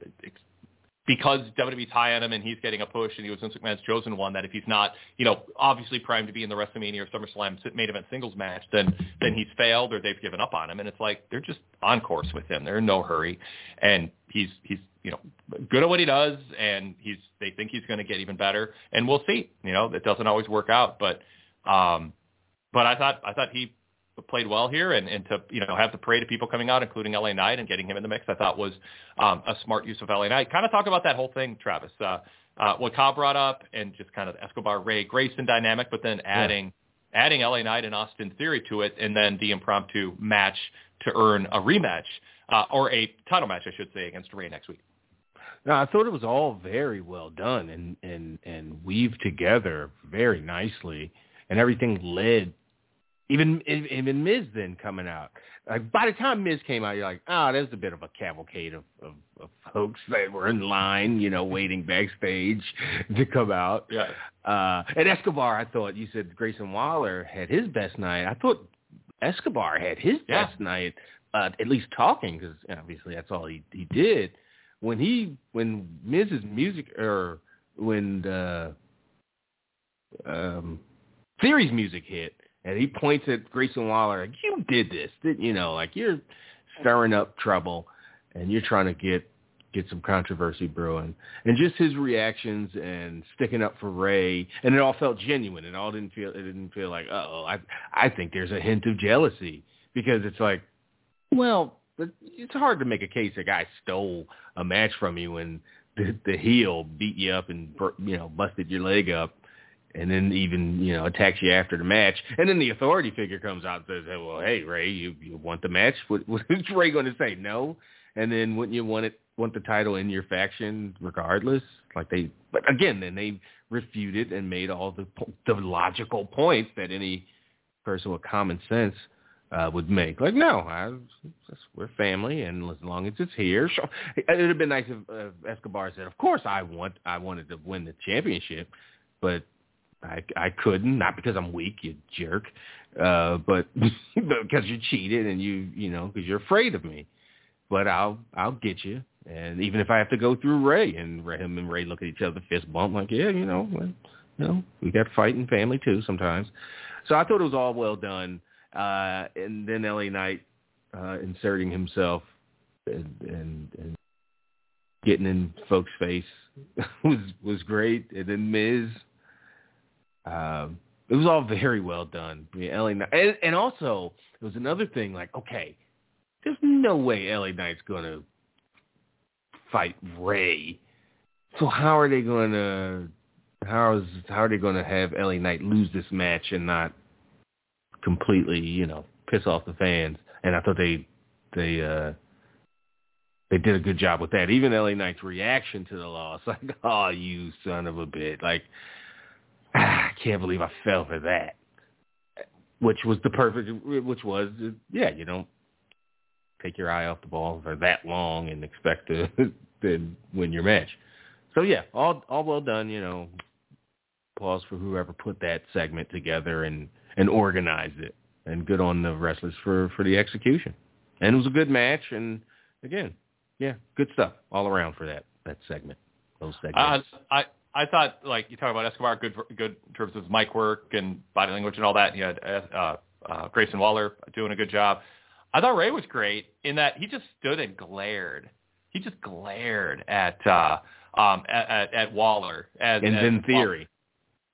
Speaker 3: because WWE's high on him and he's getting a push and he was Vince McMahon's chosen one, that if he's not, obviously primed to be in the WrestleMania or SummerSlam main event singles match, then he's failed or they've given up on him. And it's like, they're just on course with him. They're in no hurry. And he's good at what he does, and they think he's going to get even better. And we'll see. It doesn't always work out, but I thought he played well here, and to have the parade of people coming out, including LA Knight, and getting him in the mix, I thought was a smart use of LA Knight. Kind of talk about that whole thing, Travis. What Cobb brought up, and just kind of Escobar Ray Grayson dynamic, but then adding LA Knight and Austin Theory to it, and then the impromptu match to earn a rematch or a title match, I should say, against Ray next week.
Speaker 4: No, I thought it was all very well done and weaved together very nicely, and everything led. Even Miz then coming out. Like, by the time Miz came out, you're like, there's a bit of a cavalcade of folks that were in line, waiting backstage to come out.
Speaker 3: Yeah.
Speaker 4: And Escobar, I thought, you said Grayson Waller had his best night. I thought Escobar had his best night, at least talking, because obviously that's all he did. When Miz's music, or when Theory's music hit, and he points at Grayson Waller, like, you did this, didn't you? Like, you're stirring up trouble, and you're trying to get some controversy brewing. And just his reactions and sticking up for Ray, and it all felt genuine. It didn't feel like, I think there's a hint of jealousy, because it's like, well, it's hard to make a case a guy stole a match from you and the heel beat you up and busted your leg up, and then even, attacks you after the match. And then the authority figure comes out and says, well, hey, Ray, you want the match? What is Ray going to say? No? And then wouldn't you want the title in your faction regardless? But again, then they refuted and made all the logical points that any person with common sense would make. Like, no, we're family, and as long as it's here. Sure. It would have been nice if Escobar said, of course I wanted to win the championship, but I couldn't, not because I'm weak, you jerk, but because you cheated and because you're afraid of me. But I'll get you, and even if I have to go through Ray, and him and Ray look at each other, fist bump, like, yeah, we got fighting family too sometimes. So I thought it was all well done, and then LA Knight inserting himself and getting in folks' face was great, and then Miz. It was all very well done. LA Knight, and also there was another thing. Like, okay, there's no way LA Knight's going to fight Ray. So how are they going to have LA Knight lose this match and not completely, piss off the fans? And I thought they did a good job with that. Even LA Knight's reaction to the loss, like, oh, you son of a bitch, like. I can't believe I fell for that. Which was you don't take your eye off the ball for that long and expect to win your match. So yeah, all well done, applause for whoever put that segment together and organized it. And good on the wrestlers for the execution. And it was a good match, and again, yeah, good stuff all around for that segment. Those segments.
Speaker 3: I thought, like, you talk about Escobar, good in terms of his mic work and body language and all that. You had Grayson Waller doing a good job. I thought Ray was great in that he just stood and glared. He just glared at Waller.
Speaker 4: And then Theory.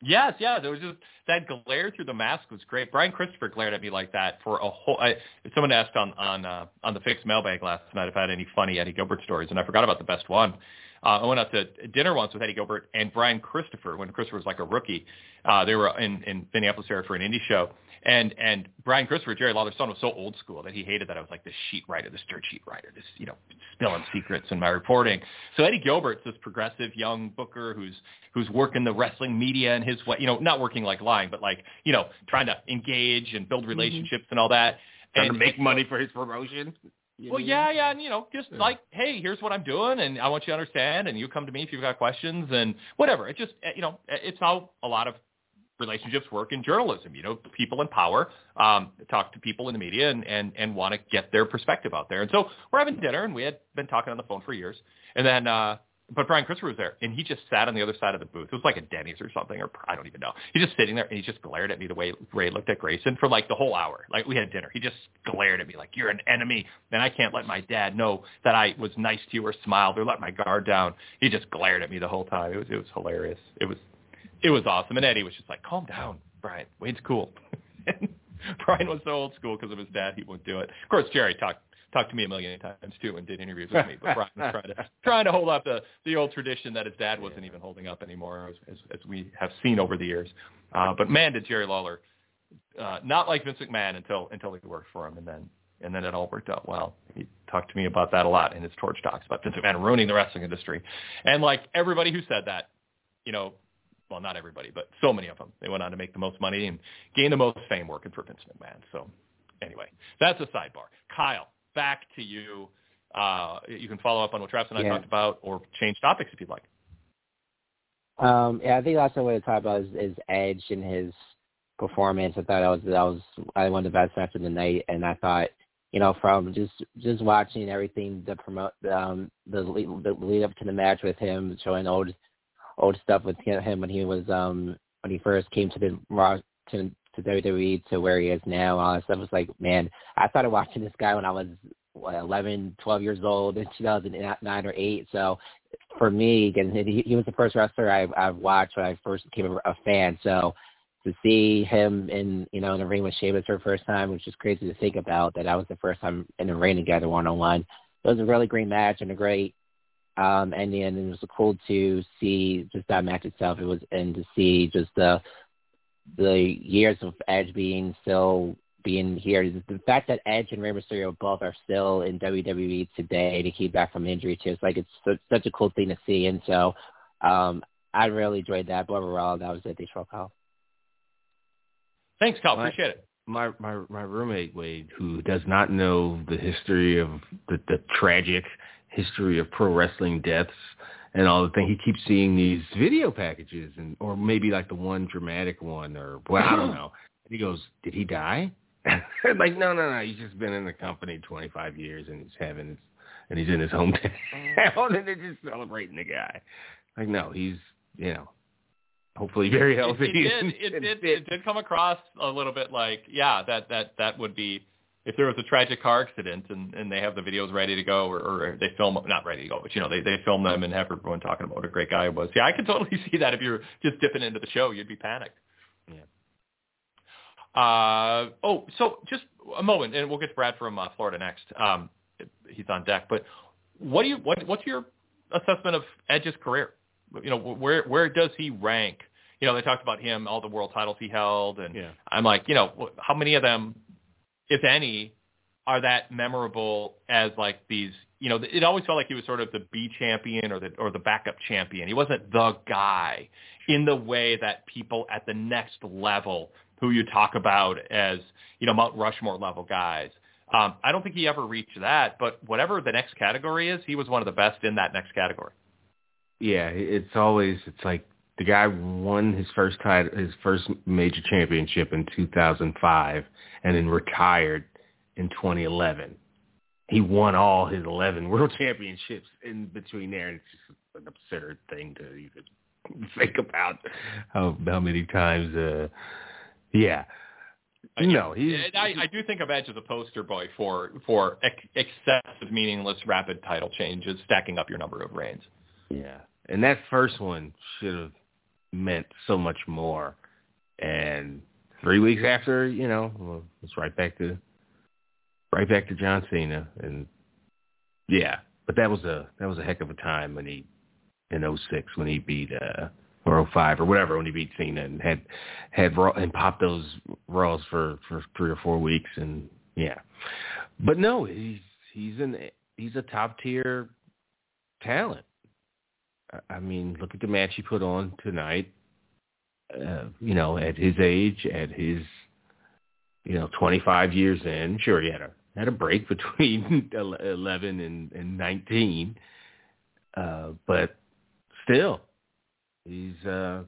Speaker 3: Yes. There was just that glare through the mask was great. Brian Christopher glared at me like that for a whole. Someone asked on the fixed mailbag last night if I had any funny Eddie Gilbert stories, and I forgot about the best one. I went out to dinner once with Eddie Gilbert and Brian Christopher when Christopher was like a rookie. They were in Minneapolis area for an indie show. And Brian Christopher, Jerry Lawler's son, was so old school that he hated that I was like this dirt sheet writer, this, spilling secrets in my reporting. So Eddie Gilbert's this progressive young booker who's working the wrestling media in his way, not working like lying, but like, trying to engage and build relationships and all that.
Speaker 4: Trying to make money for his promotion.
Speaker 3: Well, yeah, and like, hey, here's what I'm doing, and I want you to understand, and you come to me if you've got questions, and whatever. It just, it's how a lot of relationships work in journalism. People in power talk to people in the media and want to get their perspective out there. And so we're having dinner, and we had been talking on the phone for years, and then but Brian Christopher was there, and he just sat on the other side of the booth. It was like a Denny's or something, or I don't even know. He's just sitting there, and he just glared at me the way Ray looked at Grayson for like the whole hour. Like, we had dinner. He just glared at me like, you're an enemy, and I can't let my dad know that I was nice to you or smiled or let my guard down. He just glared at me the whole time. It was hilarious. It was awesome. And Eddie was just like, calm down, Brian. Wade's cool. And Brian was so old school because of his dad. He wouldn't do it. Of course, Jerry talked to me a million times too and did interviews with me, but Brian was trying to hold up the old tradition that his dad wasn't even holding up anymore, as we have seen over the years. But man, did Jerry Lawler not like Vince McMahon until he worked for him, and then it all worked out well. He talked to me about that a lot in his Torch Talks about Vince McMahon ruining the wrestling industry, and like everybody who said that, well, not everybody, but so many of them, they went on to make the most money and gain the most fame working for Vince McMahon. So anyway, that's a sidebar. Kyle, back to you. You can follow up on what Travis and I talked about, or change topics if you'd like.
Speaker 6: I think that's the way to talk about is Edge and his performance. I thought that was one of the best matches of the night, and I thought, from just watching everything to promote the lead up to the match with him, showing old stuff with him when he was when he first came to the Raw to WWE to where he is now. All that stuff was like, man, I started watching this guy when I was 11, 12 years old in 2009 or 8. So for me, he was the first wrestler I've watched when I first became a fan. So to see him in the ring with Sheamus for the first time, which is crazy to think about, that was the first time in the ring together one-on-one. It was a really great match and a great ending, and it was cool to see just that match itself. And to see just the years of Edge being here. The fact that Edge and Rey Mysterio both are still in WWE today to keep back from injury too. It's such a cool thing to see. And so I really enjoyed that. But overall, that was it. Thanks for Kyle.
Speaker 3: Thanks, Kyle. Appreciate it.
Speaker 4: My roommate, Wade, who does not know the history of the tragic history of pro wrestling deaths and all the things, he keeps seeing these video packages, or maybe like the one dramatic one, or I don't know. And he goes, "Did he die?" Like, no. He's just been in the company 25 years, and he's in his hometown, and they're just celebrating the guy. Like, no, he's hopefully very healthy.
Speaker 3: It did come across a little bit like, that would be, if there was a tragic car accident and they have the videos ready to go, or they film, not ready to go, but they film them and have everyone talking about what a great guy he was. Yeah, I could totally see that. If you're just dipping into the show, you'd be panicked. Yeah. So just a moment, and we'll get to Brad from Florida next. He's on deck. But what's your assessment of Edge's career? Where does he rank? They talked about him, all the world titles he held, and I'm like, how many of them, if any, are that memorable as like these? It always felt like he was sort of the B champion or the backup champion. He wasn't the guy in the way that people at the next level, who you talk about as, Mount Rushmore level guys. I don't think he ever reached that, but whatever the next category is, he was one of the best in that next category.
Speaker 4: Yeah, it's like the guy won his first major championship in 2005 and then retired in 2011. He won all his 11 world championships in between there, and it's just an absurd thing to even think about how many times. I do think of Edge as a poster boy for excessive, meaningless, rapid title changes, stacking up your number of reigns. Yeah, and that first one should have meant so much more. And 3 weeks after, it's right back to John Cena. And yeah, but that was a heck of a time when he in 2006 when he beat or 2005 or whatever, when he beat Cena and had Raw and popped those Raws for 3 or 4 weeks. And yeah, but no, he's a top tier talent. I mean, look at the match he put on tonight. At his age, at his 25 years in, sure, he had a break between 11 and 19, but still, he's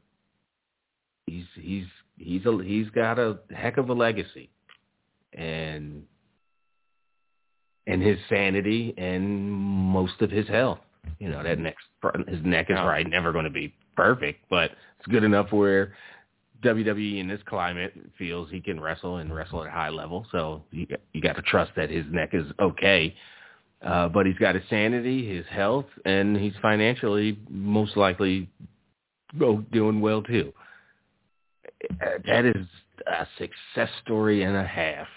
Speaker 4: got a heck of a legacy, and his sanity and most of his health. His neck is right, never going to be perfect, but it's good enough where WWE in this climate feels he can wrestle at a high level. So you got to trust that his neck is okay. But he's got his sanity, his health, and he's financially most likely doing well too. That is a success story and a half.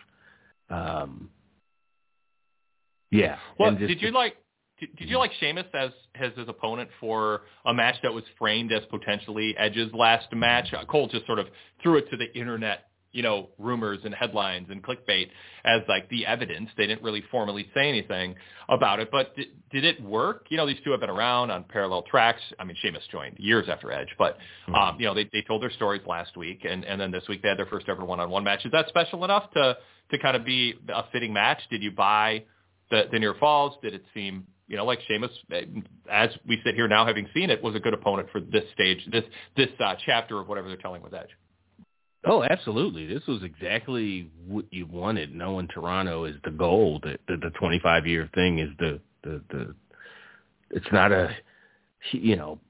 Speaker 4: Yeah.
Speaker 3: Well, did you like Sheamus as his opponent for a match that was framed as potentially Edge's last match? Cole just sort of threw it to the internet, rumors and headlines and clickbait as like the evidence. They didn't really formally say anything about it, but did it work? These two have been around on parallel tracks. I mean, Sheamus joined years after Edge, but they told their stories last week, and then this week they had their first ever one-on-one match. Is that special enough to kind of be a fitting match? Did you buy the near falls? Did it seem like Sheamus, as we sit here now having seen it, was a good opponent for this stage, this chapter of whatever they're telling with Edge?
Speaker 4: Oh, absolutely. This was exactly what you wanted. Knowing Toronto is the goal. The 25-year thing is the it's not a heel.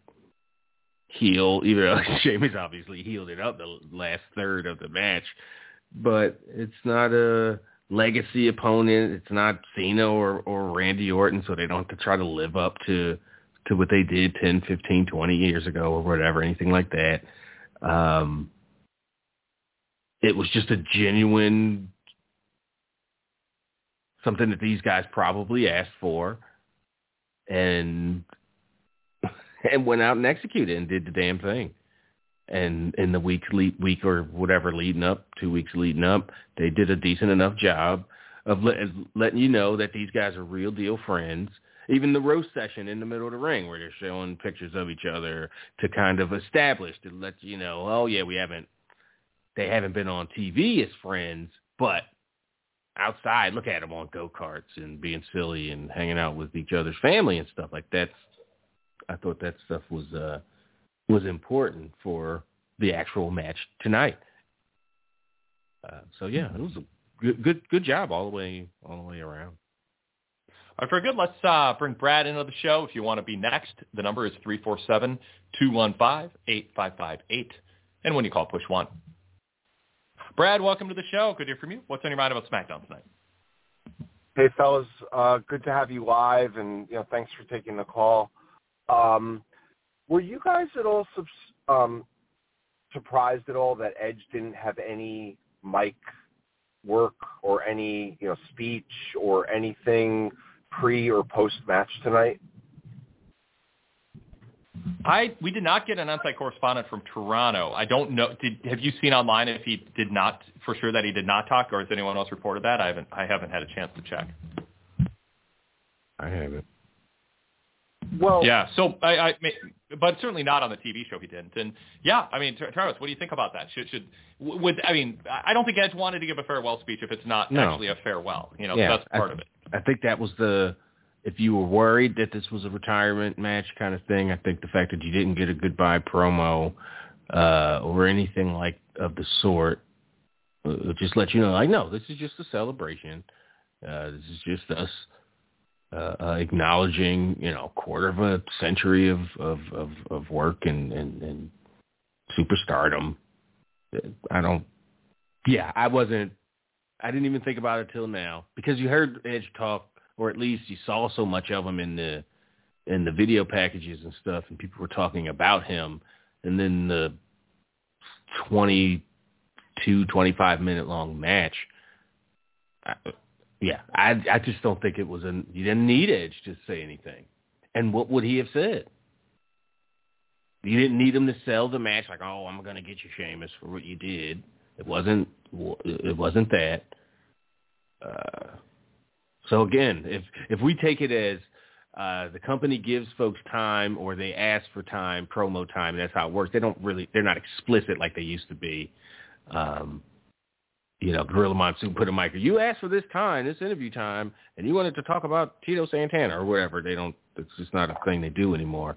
Speaker 4: Even Sheamus obviously healed it up the last third of the match, but it's not a legacy opponent. It's not Cena or Randy Orton, so they don't have to try to live up to what they did 10, 15, 20 years ago or whatever, anything like that. It was just a genuine something that these guys probably asked for and went out and executed and did the damn thing. And in the week or whatever leading up, 2 weeks leading up, they did a decent enough job of letting you know that these guys are real deal friends. Even the roast session in the middle of the ring where they're showing pictures of each other to kind of establish, to let you know, oh yeah, they haven't been on TV as friends, but outside, look at them on go-karts and being silly and hanging out with each other's family and stuff like that. I thought that stuff was important for the actual match tonight. So yeah, it was a good job all the way around.
Speaker 3: All right, very good. Let's bring Brad into the show. If you want to be next, the number is 347-215-8558. And when you call, push 1. Brad, welcome to the show. Good to hear from you. What's on your mind about SmackDown tonight?
Speaker 7: Hey, fellas. Good to have you live, and thanks for taking the call. Were you guys at all surprised at all that Edge didn't have any mic work or any speech or anything pre or post match tonight?
Speaker 3: We did not get an on-site correspondent from Toronto. I don't know. Have you seen online if he did not, for sure that he did not talk, or has anyone else reported that? I haven't had a chance to check.
Speaker 4: I haven't.
Speaker 7: Well,
Speaker 3: yeah. So but certainly not on the TV show he didn't. And yeah, I mean, Travis, what do you think about that? I don't think Edge wanted to give a farewell speech if it's not actually a farewell. So that's part of it.
Speaker 4: I think that was if you were worried that this was a retirement match kind of thing, I think the fact that you didn't get a goodbye promo or anything of the sort, just let you know, no, this is just a celebration. This is just us acknowledging, quarter of a century of work and superstardom. I didn't even think about it till now because you heard Edge talk, or at least you saw so much of him in the video packages and stuff, and people were talking about him and then the 25-minute long match. I just don't think it was you didn't need Edge to say anything. And what would he have said? You didn't need him to sell the match like, oh, I'm going to get you, Sheamus, for what you did. It wasn't that. So again, if we take it as the company gives folks time or they ask for time, promo time, that's how it works. They're not explicit like they used to be. Gorilla Monsoon put a mic. You asked for this time, this interview time, and you wanted to talk about Tito Santana or whatever. It's just not a thing they do anymore.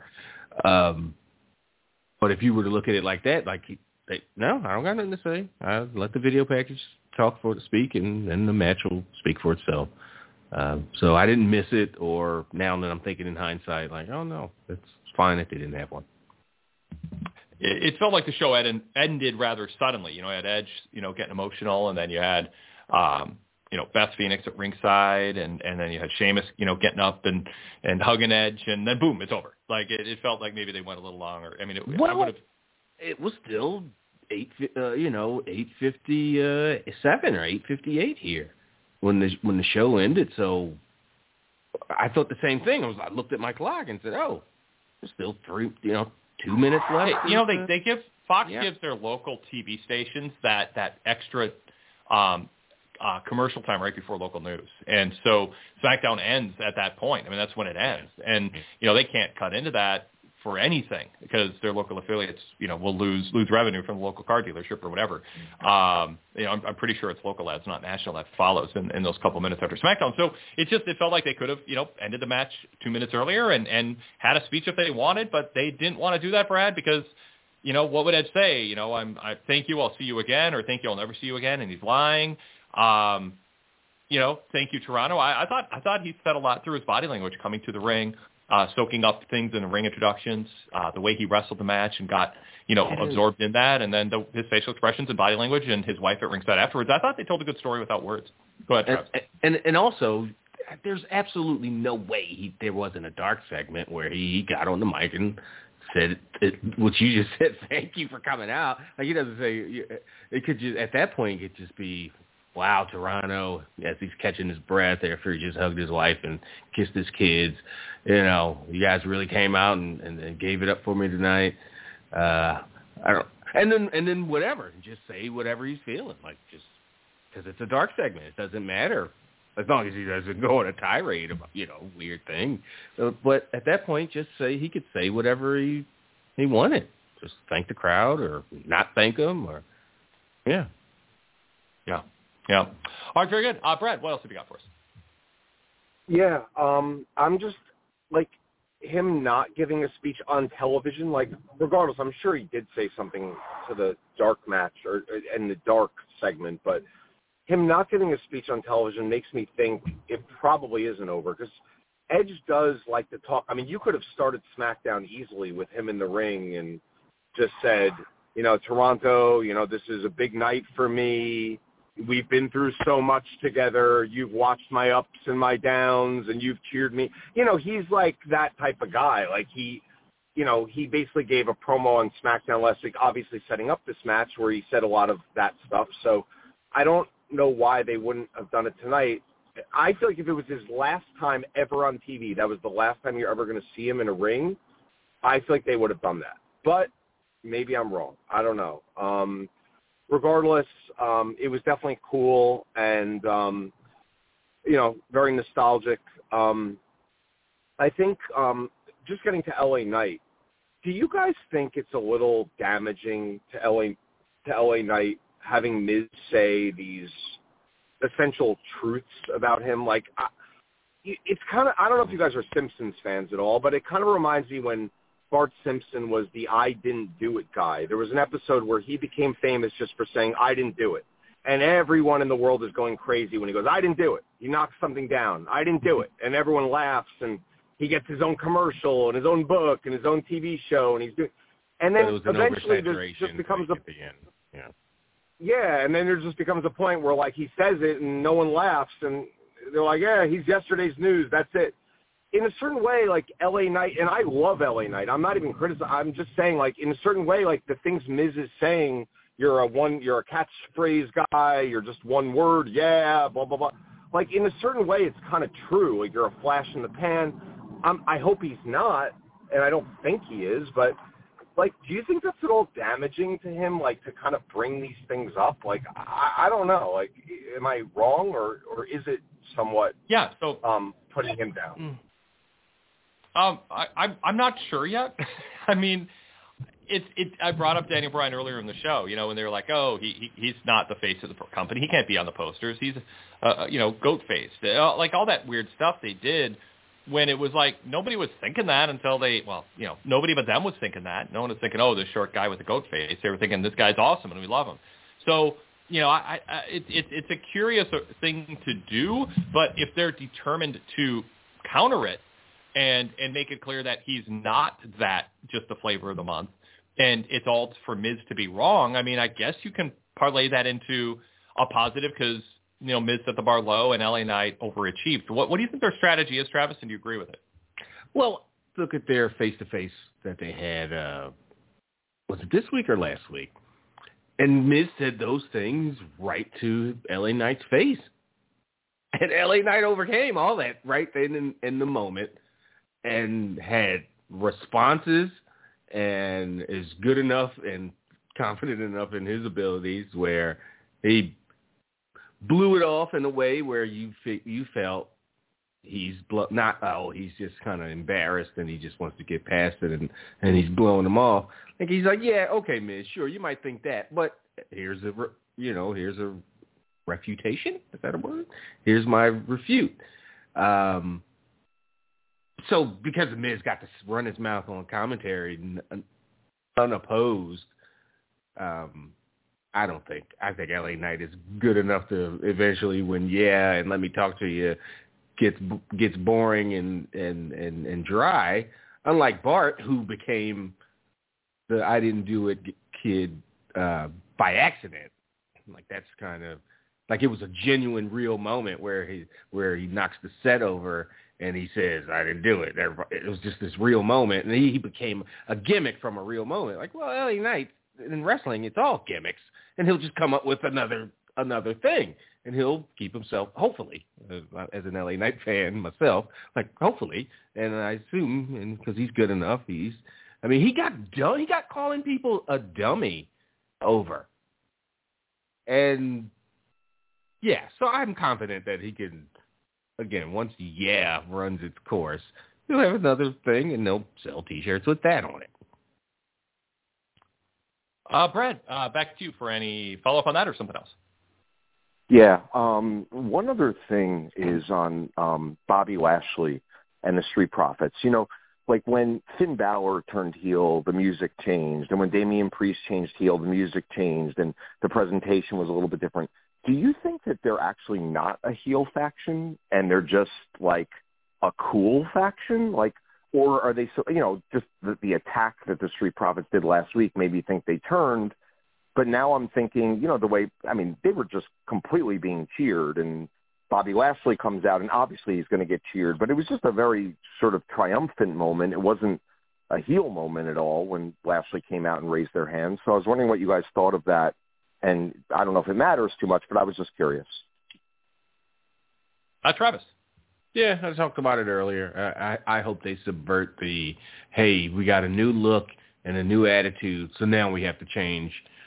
Speaker 4: But if you were to look at it like that, no, I don't got nothing to say. I let the video package talk for it to speak, and then the match will speak for itself. So I didn't miss it, or now that I'm thinking in hindsight, like, oh, no, it's fine if they didn't have one.
Speaker 3: It felt like the show ended rather suddenly. You had Edge, getting emotional, and then you had, Beth Phoenix at ringside, and then you had Sheamus, getting up and hugging Edge, and then boom, it's over. Like it felt like maybe they went a little longer. I mean, it was still 8:57 or 8:58 here when the show ended. So I thought the same thing. I looked at my clock and said, oh, there's still 2 minutes left. They give Fox gives their local TV stations that extra commercial time right before local news, and so SmackDown ends at that point. I mean, that's when it ends, and they can't cut into that for anything because their local affiliates will lose revenue from the local car dealership or whatever. I'm pretty sure it's local ads, not national, that follows in those couple minutes after SmackDown. So it felt like they could have ended the match 2 minutes earlier and had a speech if they wanted, but they didn't want to do that, Brad, because what would Ed say? I thank you, I'll see you again, or thank you, I'll never see you again, and he's lying. Thank you, Toronto. I thought he said a lot through his body language coming to the ring, soaking up things in the ring introductions, the way he wrestled the match and got, absorbed in that, and then his facial expressions and body language and his wife at ringside afterwards. I thought they told a good story without words. Go ahead, Travis.
Speaker 4: And also, there's absolutely no way there wasn't a dark segment where he got on the mic and said what you just said, thank you for coming out. Like, he doesn't say, it could just, at that point, it could just be, wow, Toronto, as he's catching his breath after he just hugged his wife and kissed his kids. You guys really came out and gave it up for me tonight. And then whatever, just say whatever he's feeling, like, just because it's a dark segment. It doesn't matter as long as he doesn't go on a tirade about, weird thing. But at that point, just say he could say whatever he wanted. Just thank the crowd or not thank them or, yeah. All
Speaker 3: right, very good. Brad, what else have you got for us?
Speaker 7: Yeah, I'm just, like, him not giving a speech on television, like, regardless, I'm sure he did say something to the dark match and the dark segment, but him not giving a speech on television makes me think it probably isn't over, because Edge does like to talk. I mean, you could have started SmackDown easily with him in the ring and just said, Toronto, this is a big night for me. We've been through so much together. You've watched my ups and my downs, and you've cheered me. He's like that type of guy. Like he basically gave a promo on SmackDown last week, obviously setting up this match where he said a lot of that stuff. So I don't know why they wouldn't have done it tonight. I feel like if it was his last time ever on TV, that was the last time you're ever going to see him in a ring, I feel like they would have done that. But maybe I'm wrong. I don't know. Regardless, it was definitely cool and, very nostalgic. I think just getting to LA Knight, do you guys think it's a little damaging to LA Knight having Miz say these essential truths about him? Like, it's kind of, I don't know if you guys are Simpsons fans at all, but it kind of reminds me when Bart Simpson was the I didn't do it guy. There was an episode where he became famous just for saying, I didn't do it. And everyone in the world is going crazy when he goes, I didn't do it. He knocks something down. I didn't do it. And everyone laughs, and he gets his own commercial and his own book and his own TV show, and he's doing. And then eventually there just becomes a. Yeah, and then there just becomes a point where, like, he says it and no one laughs, and they're like, yeah, he's yesterday's news. That's it. in a certain way, like LA Knight, and I love LA Knight. I'm not even criticizing. I'm just saying, like, in a certain way, like the things Miz is saying, you're a catchphrase guy. You're just one word. Yeah, blah, blah, blah. Like, in a certain way, it's kind of true. Like, you're a flash in the pan. I hope he's not, and I don't think he is, but, like, do you think that's at all damaging to him, like, to kind of bring these things up? Like, I don't know. Like, am I wrong, or is it somewhat putting him down?
Speaker 3: I'm not sure yet. I mean, I brought up Daniel Bryan earlier in the show, you know, when they were like, oh, he's not the face of the company. He can't be on the posters. He's, goat-faced. Like all that weird stuff they did when it was like nobody was thinking that until nobody but them was thinking that. No one was thinking, oh, this short guy with the goat face. They were thinking this guy's awesome and we love him. So, it's a curious thing to do, but if they're determined to counter it and make it clear that he's not that just the flavor of the month, and it's all for Miz to be wrong, I mean, I guess you can parlay that into a positive because, Miz set the bar low and LA Knight overachieved. What do you think their strategy is, Travis, and do you agree with it?
Speaker 4: Well, look at their face-to-face that they had, was it this week or last week? And Miz said those things right to LA Knight's face. And LA Knight overcame all that right then in the moment and had responses and is good enough and confident enough in his abilities where he blew it off in a way where you felt he's he's just kind of embarrassed and he just wants to get past it and he's blowing them off. Like he's like, yeah, okay, Miz, sure, you might think that, but here's a refutation. Is that a word? Here's my refute. So because Miz got to run his mouth on commentary unopposed, I think LA Knight is good enough to eventually when and let me talk to you gets boring and dry. Unlike Bart, who became the I didn't do it kid by accident. Like that's kind of like it was a genuine real moment where he knocks the set over and he says, I didn't do it. It was just this real moment. And he became a gimmick from a real moment. Like, well, LA Knight in wrestling, it's all gimmicks. And he'll just come up with another thing. And he'll keep himself, hopefully, as an LA Knight fan myself, like hopefully. And I assume, and because he's good enough, he got calling people a dummy over. And, yeah, so I'm confident that he can, again, once runs its course, he'll have another thing, and they'll sell T-shirts with that on it.
Speaker 3: Brad, back to you for any follow-up on that or something else.
Speaker 8: Yeah. One other thing is on Bobby Lashley and the Street Profits. Like when Finn Balor turned heel, the music changed. And when Damian Priest changed heel, the music changed and the presentation was a little bit different. Do you think that they're actually not a heel faction and they're just like a cool faction? Like, or are they, just the attack that the Street Profits did last week made me think they turned. But now I'm thinking, they were just completely being cheered and Bobby Lashley comes out and obviously he's going to get cheered, but it was just a very sort of triumphant moment. It wasn't a heel moment at all when Lashley came out and raised their hands. So I was wondering what you guys thought of that. And I don't know if it matters too much, but I was just curious.
Speaker 3: Travis.
Speaker 4: Yeah, I talked about it earlier. I hope they subvert the, hey, we got a new look and a new attitude, so now we have to change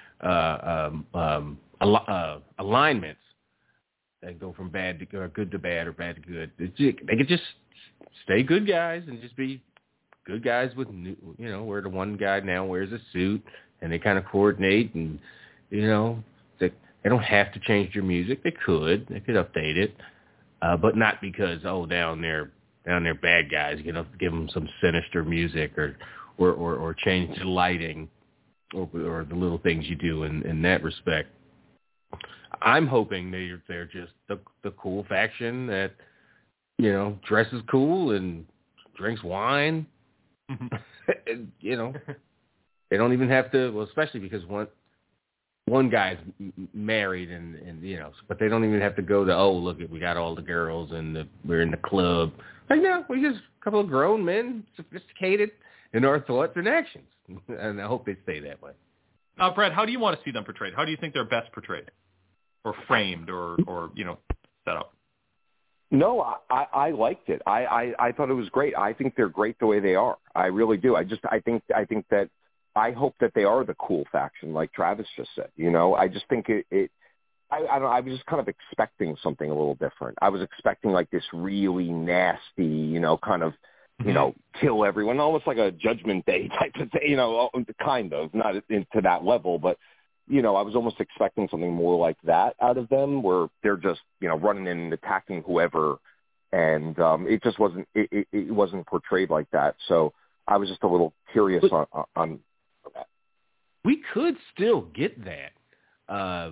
Speaker 4: alignments. They go from bad to good to bad or bad to good. They could just stay good guys and just be good guys with new, where the one guy now wears a suit and they kind of coordinate and, they don't have to change their music. They could update it, but not because, down there bad guys, give them some sinister music or change the lighting or the little things you do in that respect. I'm hoping they're just the cool faction that, dresses cool and drinks wine. And, they don't even have to, well, especially because one guy's married and but they don't even have to go to, oh, look, we got all the girls and we're in the club. Like, no, we're just a couple of grown men, sophisticated in our thoughts and actions. And I hope they stay that way.
Speaker 3: Brad, how do you want to see them portrayed? How do you think they're best portrayed or framed or set up?
Speaker 8: No, I liked it. I thought it was great. I think they're great the way they are. I really do. I think that I hope that they are the cool faction, like Travis just said. I just think I don't know. I was just kind of expecting something a little different. I was expecting like this really nasty, kind of, kill everyone, almost like a Judgment Day type of thing, kind of, not to that level, but, I was almost expecting something more like that out of them, where they're just, running in and attacking whoever, and it just wasn't, it wasn't portrayed like that. So I was just a little curious on that.
Speaker 4: We could still get that.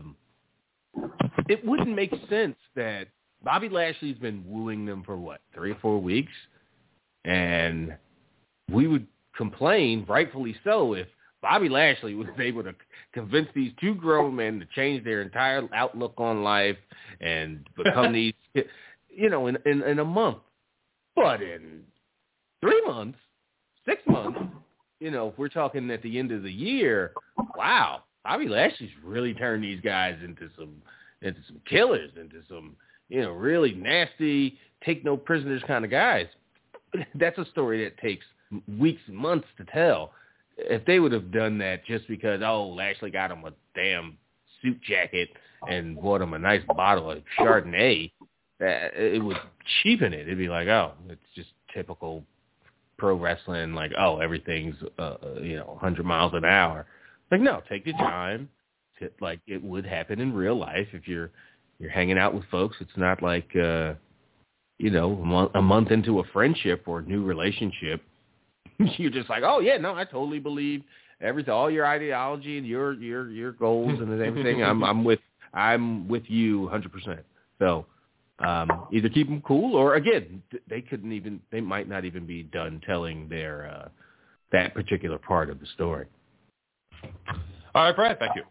Speaker 4: It wouldn't make sense that Bobby Lashley's been wooing them for, 3 or 4 weeks? And we would complain, rightfully so, if Bobby Lashley was able to convince these two grown men to change their entire outlook on life and become these, in a month. But in 3 months, 6 months, if we're talking at the end of the year, wow, Bobby Lashley's really turned these guys into some killers, into some, really nasty, take no prisoners kind of guys. That's a story that takes weeks and months to tell. If they would have done that just because, Lashley got him a damn suit jacket and bought him a nice bottle of Chardonnay, it would cheapen it. It'd be like, it's just typical pro wrestling, like, everything's, 100 miles an hour. Like, no, take your time. Like it would happen in real life if you're hanging out with folks. It's not like, a month into a friendship or a new relationship, you're just like, I totally believe everything, all your ideology and your goals and everything. I'm with you 100%. So either keep them cool, or again, they might not even be done telling their that particular part of the story.
Speaker 3: All right, Brad, thank you.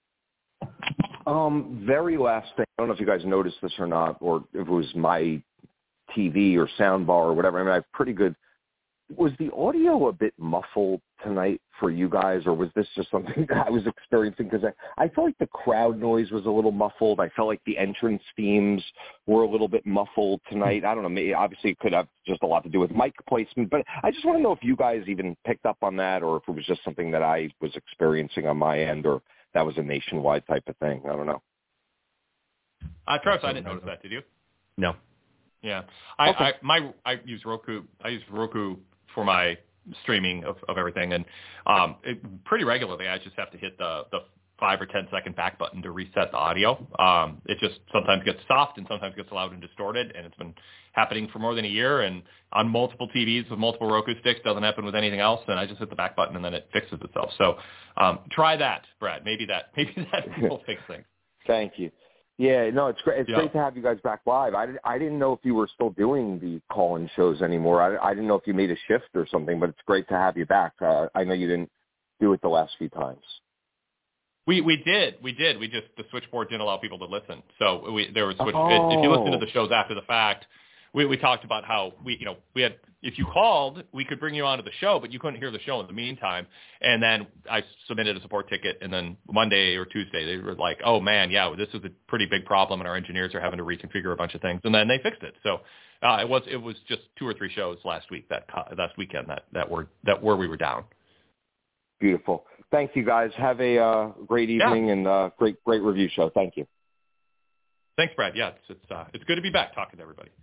Speaker 8: Very last thing. I don't know if you guys noticed this or not, or if it was my TV or sound bar or whatever. I mean, I have pretty good. Was the audio a bit muffled tonight for you guys, or was this just something that I was experiencing? Because I felt like the crowd noise was a little muffled. I felt like the entrance themes were a little bit muffled tonight. I don't know. Maybe, obviously, it could have just a lot to do with mic placement, but I just want to know if you guys even picked up on that, or if it was just something that I was experiencing on my end, or that was a nationwide type of thing. I don't know.
Speaker 3: Travis, I didn't notice that. Did you?
Speaker 4: No.
Speaker 3: Yeah.
Speaker 8: Okay.
Speaker 3: I use Roku. I use Roku for my streaming of everything, and pretty regularly I just have to hit the 5 or 10 second back button to reset the audio. It just sometimes gets soft and sometimes gets loud and distorted, and it's been happening for more than a year, and on multiple TVs with multiple Roku sticks. Doesn't happen with anything else, and I just hit the back button and then it fixes itself. So try that, Brad. Maybe that will fix things.
Speaker 8: Thank you. Yeah, no, it's great. It's great to have you guys back live. I didn't know if you were still doing the call-in shows anymore. I didn't know if you made a shift or something, but it's great to have you back. I know you didn't do it the last few times.
Speaker 3: We did. We just, the switchboard didn't allow people to listen. So there was switch. If you listen to the shows after the fact, we talked about how we had, if you called, we could bring you onto the show, but you couldn't hear the show in the meantime. And then I submitted a support ticket, and then Monday or Tuesday they were like, "Oh man, yeah, this is a pretty big problem, and our engineers are having to reconfigure a bunch of things." And then they fixed it. So it was just 2 or 3 shows last weekend that we were down.
Speaker 8: Beautiful. Thank you guys. Have a great evening and great review show. Thank you.
Speaker 3: Thanks, Brad. Yeah, it's good to be back talking to everybody.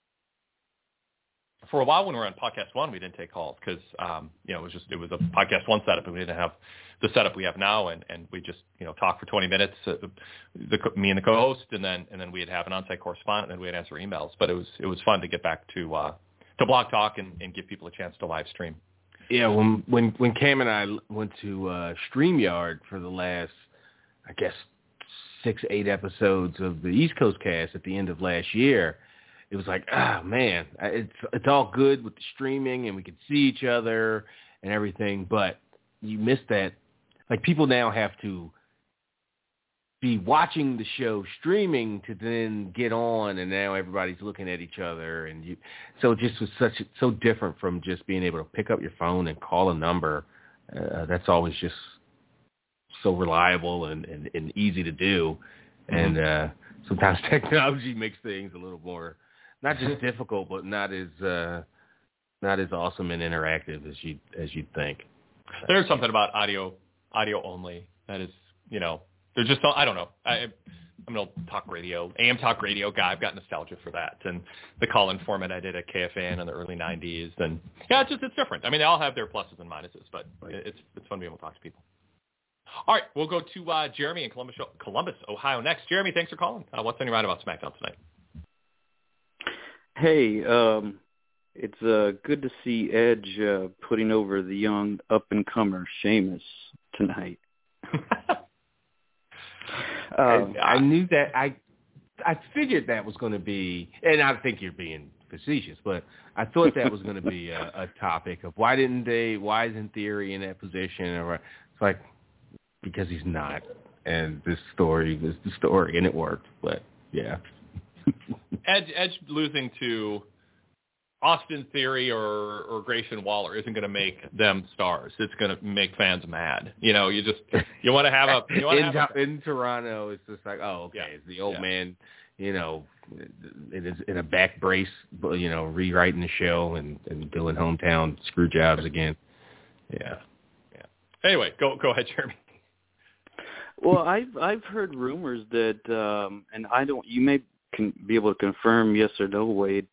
Speaker 3: For a while when we were on Podcast One, we didn't take calls because it was a Podcast One setup, and we didn't have the setup we have now, and we just talk for 20 minutes, me and the co-host, and then we'd have an on-site correspondent, and then we'd answer emails. But it was fun to get back to Blog Talk and give people a chance to live stream.
Speaker 4: Yeah, when Cam and I went to StreamYard for the last, I guess, 6-8 episodes of the East Coast cast at the end of last year, it was like, man, it's all good with the streaming and we can see each other and everything, but you miss that. Like, people now have to be watching the show streaming to then get on, and now everybody's looking at each other, and so it just was so different from just being able to pick up your phone and call a number. That's always just so reliable and easy to do, and sometimes technology makes things a little more not just difficult, but not as awesome and interactive as you'd think.
Speaker 3: There's something about audio only that is, there's just, I don't know. I'm an old talk radio, AM talk radio guy. I've got nostalgia for that. And the call-in format I did at KFAN in the early 90s. And yeah, it's different. I mean, they all have their pluses and minuses, but it's fun to be able to talk to people. All right, we'll go to Jeremy in Columbus, Ohio next. Jeremy, thanks for calling. What's on your mind about SmackDown tonight?
Speaker 9: Hey, it's good to see Edge putting over the young up-and-comer Sheamus tonight.
Speaker 4: I knew that. I figured that was going to be, and I think you're being facetious, but I thought that was going to be a topic of why isn't Theory in that position? Or it's like, because he's not, and this story was the story, and it worked. But yeah,
Speaker 3: Edge losing to Austin Theory or Grayson Waller isn't going to make them stars. It's going to make fans mad. You want to have
Speaker 4: in Toronto. It's just like, oh, okay, it's the old man, it is in a back brace, rewriting the show and doing hometown screw jobs again. Yeah.
Speaker 3: Anyway, go ahead, Jeremy.
Speaker 9: Well, I've heard rumors that, and you may be able to confirm yes or no, Wade,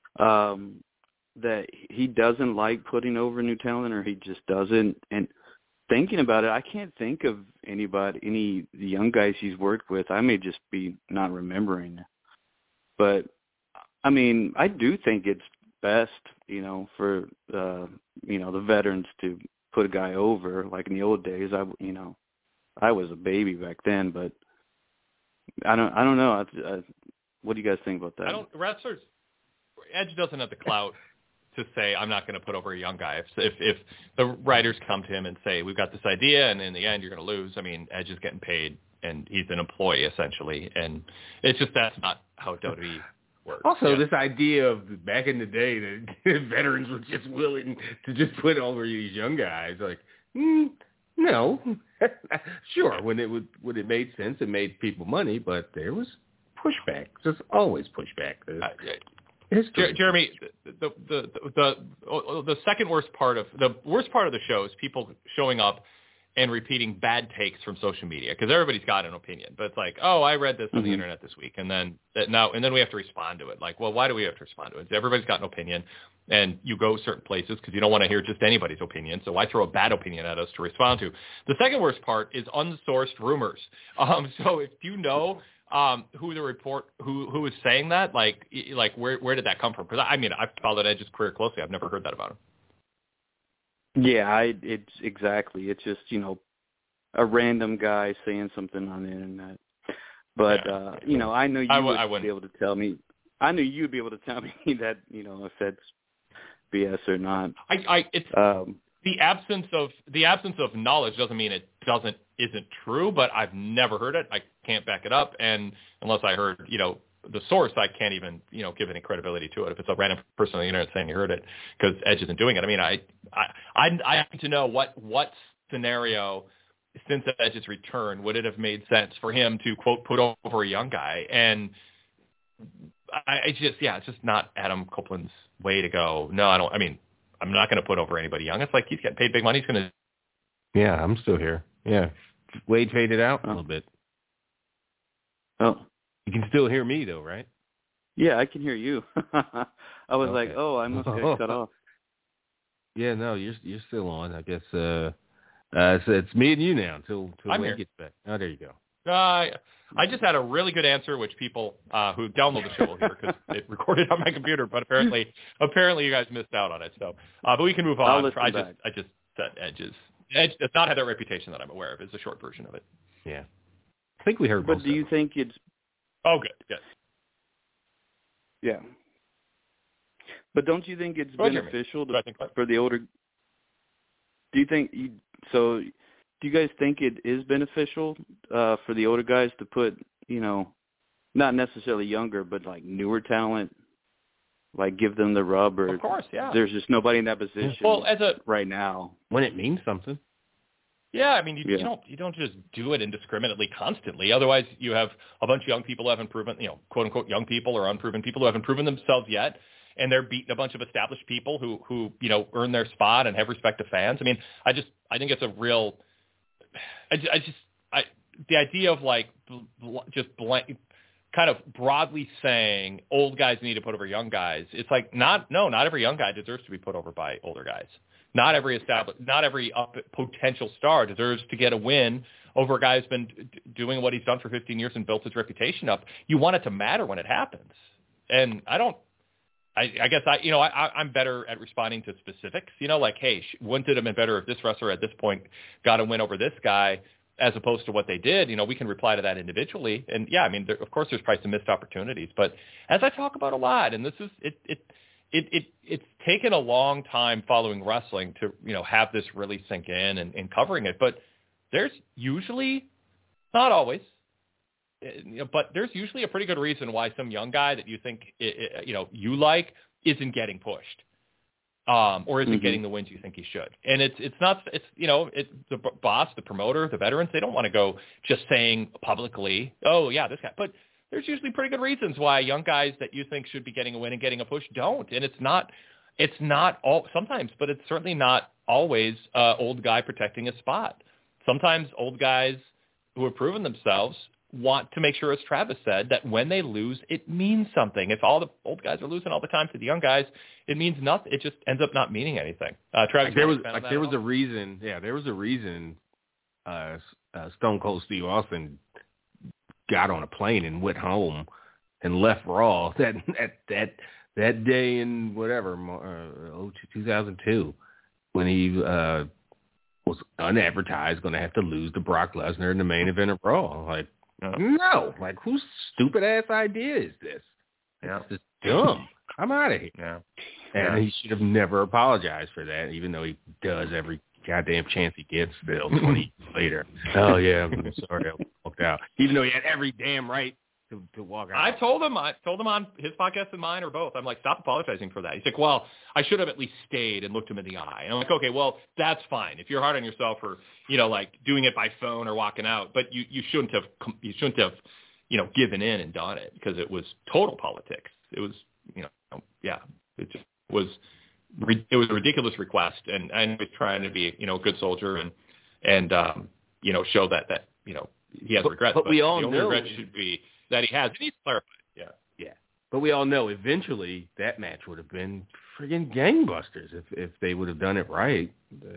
Speaker 9: that he doesn't like putting over new talent, or he just doesn't. And thinking about it, I can't think of any young guys he's worked with. I may just be not remembering. But, I mean, I do think it's best, for, the veterans to put a guy over. Like in the old days, I was a baby back then, but I don't know. What do you guys think about that?
Speaker 3: Edge doesn't have the clout to say, I'm not going to put over a young guy. If the writers come to him and say, we've got this idea, and in the end you're going to lose, I mean, Edge is getting paid, and he's an employee, essentially. And it's just that's not how WWE works.
Speaker 4: Also, this idea of back in the day that veterans were just willing to just put over these young guys, like, no. Sure, when it made sense, it made people money, but there was pushback. There's always pushback.
Speaker 3: Jeremy, the second worst part of the show is people showing up and repeating bad takes from social media, because everybody's got an opinion, but it's like, oh, I read this on the internet this week, and then we have to respond to it. Like, well, why do we have to respond to it? Everybody's got an opinion, and you go certain places because you don't want to hear just anybody's opinion. So why throw a bad opinion at us to respond to? The second worst part is unsourced rumors. So if you know who is saying that, like where did that come from? Because I mean, I've followed Edge's career closely. I've never heard that about him.
Speaker 9: Yeah, it's exactly. It's just, a random guy saying something on the internet. But, I know you would be able to tell me. I knew you'd be able to tell me that, if that's BS or not.
Speaker 3: The absence of knowledge doesn't mean it isn't true, but I've never heard it. I can't back it up, and unless I heard, the source, I can't even, give any credibility to it. If it's a random person on the internet saying you heard it, because Edge isn't doing it. I mean, I need to know what scenario since Edge's return would it have made sense for him to quote put over a young guy, and it's just not Adam Copeland's way to go. No, I don't. I mean, I'm not going to put over anybody young. It's like he's getting paid big money. He's going to.
Speaker 4: Yeah, I'm still here. Yeah, Wade faded out a little bit.
Speaker 9: Oh.
Speaker 4: You can still hear me, though, right?
Speaker 9: Yeah, I can hear you. I was like, oh, I must get cut off.
Speaker 4: Yeah, no, you're still on. I guess it's me and you now until Wade gets back. Oh, there you go.
Speaker 3: I just had a really good answer, which people who download the show will hear because it recorded on my computer. But apparently you guys missed out on it. So, but we can move on. I just said Edge does not have that reputation that I'm aware of. Is the short version of it.
Speaker 4: Yeah, I think we heard.
Speaker 9: But do you think it's?
Speaker 3: Oh, good. Yes.
Speaker 9: Yeah. But don't you think it's beneficial for the older? Do you guys think it is beneficial for the older guys to put, not necessarily younger, but like newer talent, like give them the rub? Or
Speaker 3: of course, yeah.
Speaker 9: There's just nobody in that position right now.
Speaker 4: When it means something.
Speaker 3: Yeah, I mean, you don't just do it indiscriminately constantly. Otherwise, you have a bunch of young people who haven't proven, quote unquote, young people or unproven people who haven't proven themselves yet, and they're beating a bunch of established people who earn their spot and have respect to fans. I mean, I think it's a real, the idea of like just blank, kind of broadly saying old guys need to put over young guys. It's like not every young guy deserves to be put over by older guys. Not every potential star deserves to get a win over a guy who's been doing what he's done for 15 years and built his reputation up. You want it to matter when it happens. And I guess I'm better at responding to specifics, like, hey, wouldn't it have been better if this wrestler at this point got a win over this guy as opposed to what they did? We can reply to that individually. And yeah, I mean, of course there's probably some missed opportunities, but as I talk about a lot, and this is, it's taken a long time following wrestling to, have this really sink in and covering it. But there's usually, not always, but there's usually a pretty good reason why some young guy that you think, you like isn't getting pushed, or isn't getting the wins you think he should. And it's the boss, the promoter, the veterans, they don't want to go just saying publicly, oh yeah, this guy, but there's usually pretty good reasons why young guys that you think should be getting a win and getting a push don't. And it's not all sometimes, but it's certainly not always old guy protecting a spot. Sometimes old guys who have proven themselves want to make sure, as Travis said, that when they lose, it means something. If all the old guys are losing all the time to the young guys, it means nothing. It just ends up not meaning anything. Travis,
Speaker 4: there was a reason. Yeah, there was a reason. Stone Cold Steve Austin got on a plane and went home and left Raw that day in whatever 2002 when he was unadvertised going to have to lose to Brock Lesnar in the main event of Raw. Like, no, like whose stupid ass idea is this?
Speaker 3: Yeah,
Speaker 4: it's just dumb. I'm out of here.
Speaker 3: Yeah,
Speaker 4: and he should have never apologized for that, even though he does every goddamn chance he gets still 20 years later. Oh yeah, I'm sorry I walked out. Even though he had every damn right to walk out.
Speaker 3: I told him on his podcast and mine or both. I'm like, stop apologizing for that. He's like, well, I should have at least stayed and looked him in the eye. And I'm like, okay, well, that's fine. If you're hard on yourself for, like doing it by phone or walking out, but you shouldn't have given in and done it because it was total politics. It was, it just was. It was a ridiculous request, and I was trying to be, a good soldier and show that he has regrets.
Speaker 4: But we all
Speaker 3: the only
Speaker 4: know
Speaker 3: regret should be that he has. It needs to clarify.
Speaker 4: Yeah. But we all know eventually that match would have been friggin' gangbusters if they would have done it right.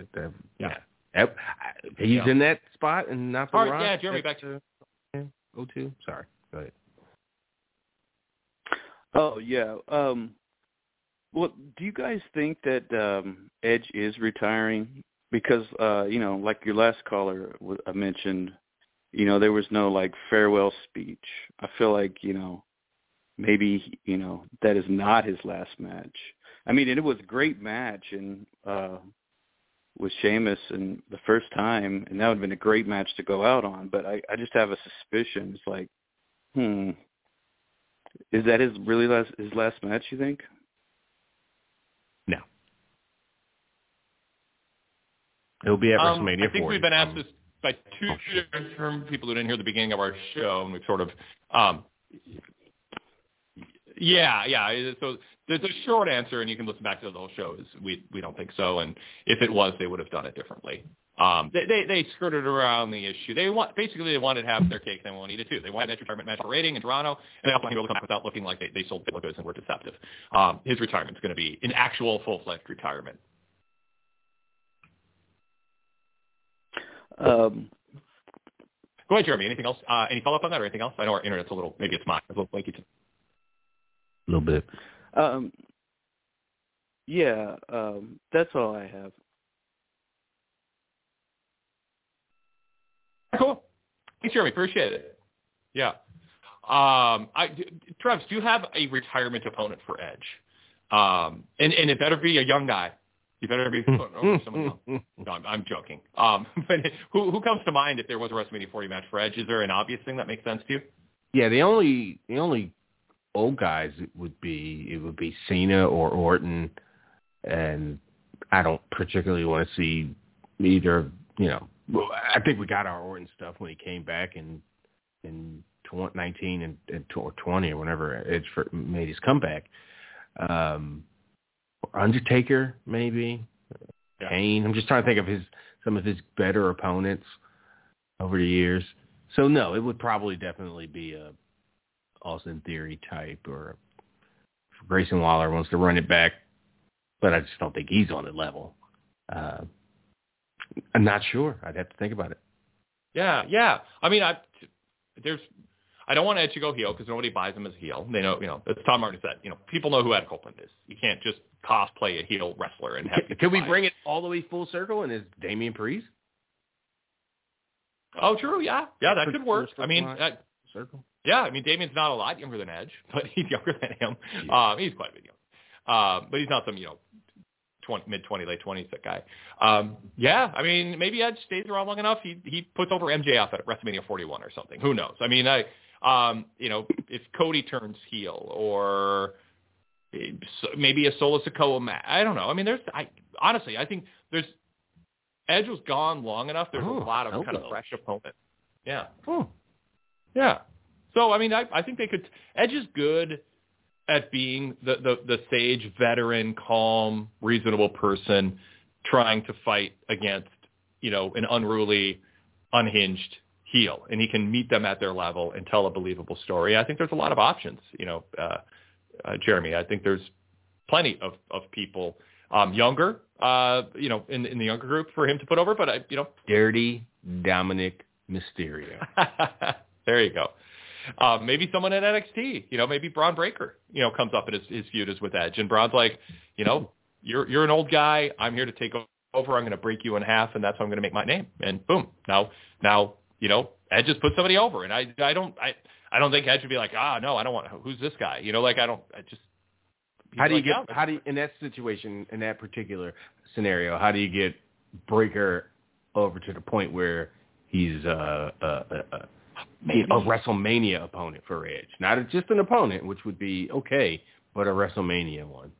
Speaker 4: He's in that spot and not the
Speaker 3: Rock.
Speaker 4: Rock.
Speaker 3: Yeah, Jeremy, back to
Speaker 4: 02. Sorry, go ahead.
Speaker 9: Oh yeah. Well, do you guys think that Edge is retiring? Because, like your last caller mentioned, there was no, like, farewell speech. I feel like, maybe, that is not his last match. I mean, it was a great match and with Sheamus and the first time, and that would have been a great match to go out on. But I just have a suspicion. It's like, is that his last match, you think?
Speaker 4: No. It'll be at WrestleMania 40.
Speaker 3: I think we've been asked this by two different people who didn't hear the beginning of our show, and we've sort of, So the short answer, and you can listen back to the whole show, is we don't think so. And if it was, they would have done it differently. They skirted around the issue. They wanted to have their cake. They wanted to eat it too. They wanted that retirement match rating in Toronto, and they also wanted to come back without looking like they sold goods and were deceptive. His retirement's going to be an actual full-fledged retirement.
Speaker 9: Go
Speaker 3: ahead, Jeremy. Anything else? Any follow-up on that or anything else? I know our internet's maybe it's mine. It's a little flaky too.
Speaker 4: A little bit.
Speaker 9: That's all I have.
Speaker 3: Cool. Thanks, Jeremy. Appreciate it. Yeah. Travis, do you have a retirement opponent for Edge? And it better be a young guy. You better be putting over someone else. No, I'm joking. But who comes to mind if there was a WrestleMania 40 match for Edge? Is there an obvious thing that makes sense to you?
Speaker 4: Yeah, the only old guys would be Cena or Orton, and I don't particularly want to see either. I think we got our Orton stuff when he came back in 19 and or 20 or whenever Edge made his comeback. Undertaker, maybe. Yeah. Kane. I'm just trying to think of some of his better opponents over the years. So no, it would probably definitely be a Austin Theory type, or if Grayson Waller wants to run it back, but I just don't think he's on the level. I'm not sure. I'd have to think about it.
Speaker 3: Yeah. I mean, I don't want Edge to go heel because nobody buys him as a heel. They know, as Tom Martin said, people know who Adam Copeland is. You can't just cosplay a heel wrestler and have.
Speaker 4: Can we bring it all the way full circle and is Damian Priest?
Speaker 3: Oh, true. Yeah, that could work. I mean,
Speaker 4: circle.
Speaker 3: Yeah, I mean, Damian's not a lot younger than Edge, but he's younger than him. He's quite a bit young, but he's not some mid-20s, late 20s that guy. Yeah, I mean, maybe Edge stays around long enough. He puts over MJF at WrestleMania 41 or something. Who knows? I mean, if Cody turns heel or maybe a Solo Sikoa match. I don't know. I mean, honestly, I think Edge was gone long enough. There's a lot of kind of fresh opponents. Yeah. Yeah. So, I mean, I think they could. Edge is good at being the sage, veteran, calm, reasonable person trying to fight against, an unruly, unhinged heel. And he can meet them at their level and tell a believable story. I think there's a lot of options, Jeremy. I think there's plenty of people younger, in the younger group for him to put over. But,
Speaker 4: Dirty Dominic Mysterio.
Speaker 3: There you go. Maybe someone at NXT, maybe Braun Breaker, comes up in his feud is with Edge. And Braun's like, you're an old guy. I'm here to take over. I'm going to break you in half, and that's how I'm going to make my name. And boom. Now, Edge just put somebody over. And I don't think Edge would be like, no, I don't want, who's this guy?
Speaker 4: How do you in that situation, in that particular scenario, how do you get Breaker over to the point where he's a WrestleMania opponent for Edge? Not just an opponent, which would be okay, but a WrestleMania one.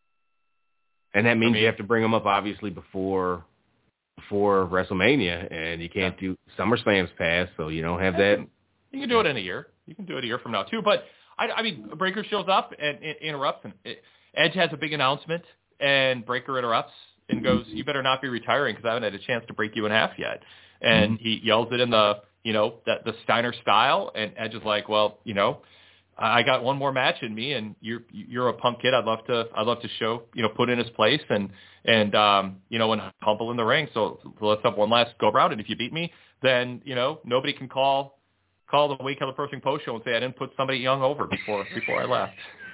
Speaker 4: And that means you have to bring him up, obviously, before WrestleMania, and you can't do SummerSlam's past, so you don't have that.
Speaker 3: You can do it in a year. You can do it a year from now, too. But, I mean, Breaker shows up and interrupts, and Edge has a big announcement, and Breaker interrupts and goes, you better not be retiring because I haven't had a chance to break you in half yet. And he yells it in the the Steiner style, and Edge is like, well, I got one more match in me, and you're a punk kid. I'd love to show, put in his place and humble in the ring. So let's have one last go around. And if you beat me, then, nobody can call the Wade Keller Pro Wrestling Post Show and say I didn't put somebody young over before I left.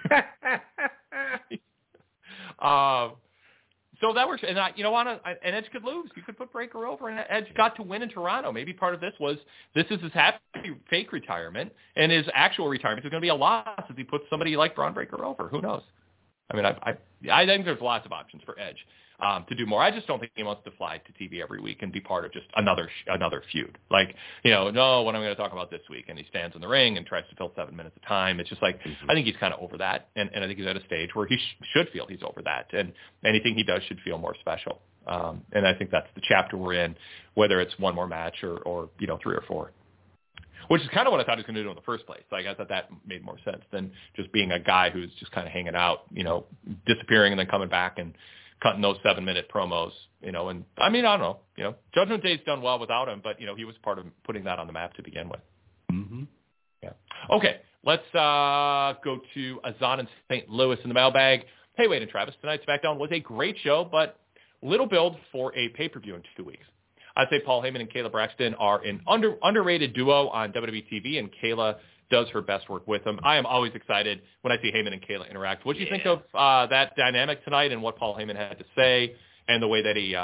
Speaker 3: So that works, and and Edge could lose. You could put Breaker over, and Edge got to win in Toronto. Maybe part of this is his happy fake retirement, and his actual retirement is going to be a loss if he puts somebody like Braun Breaker over. Who knows? I mean, I think there's lots of options for Edge to do more. I just don't think he wants to fly to TV every week and be part of just another feud. Like, no, what I'm going to talk about this week, and he stands in the ring and tries to fill 7 minutes of time. It's just like, I think he's kind of over that, and I think he's at a stage where he should feel he's over that, and anything he does should feel more special. And I think that's the chapter we're in, whether it's one more match or 3 or 4. Which is kind of what I thought he was going to do in the first place. Like, I thought that made more sense than just being a guy who's just kind of hanging out, disappearing and then coming back and cutting those 7-minute promos, and I mean, I don't know, Judgment Day's done well without him, but, he was part of putting that on the map to begin with.
Speaker 4: Mm-hmm.
Speaker 3: Yeah. Okay, let's go to Azan in St. Louis in the mailbag. Hey, Wade and Travis, tonight's SmackDown was a great show, but little build for a pay-per-view in 2 weeks. I'd say Paul Heyman and Kayla Braxton are an underrated duo on WWE TV, and Kayla does her best work with them. I am always excited when I see Heyman and Kayla interact. What do you think of that dynamic tonight and what Paul Heyman had to say and the way that he,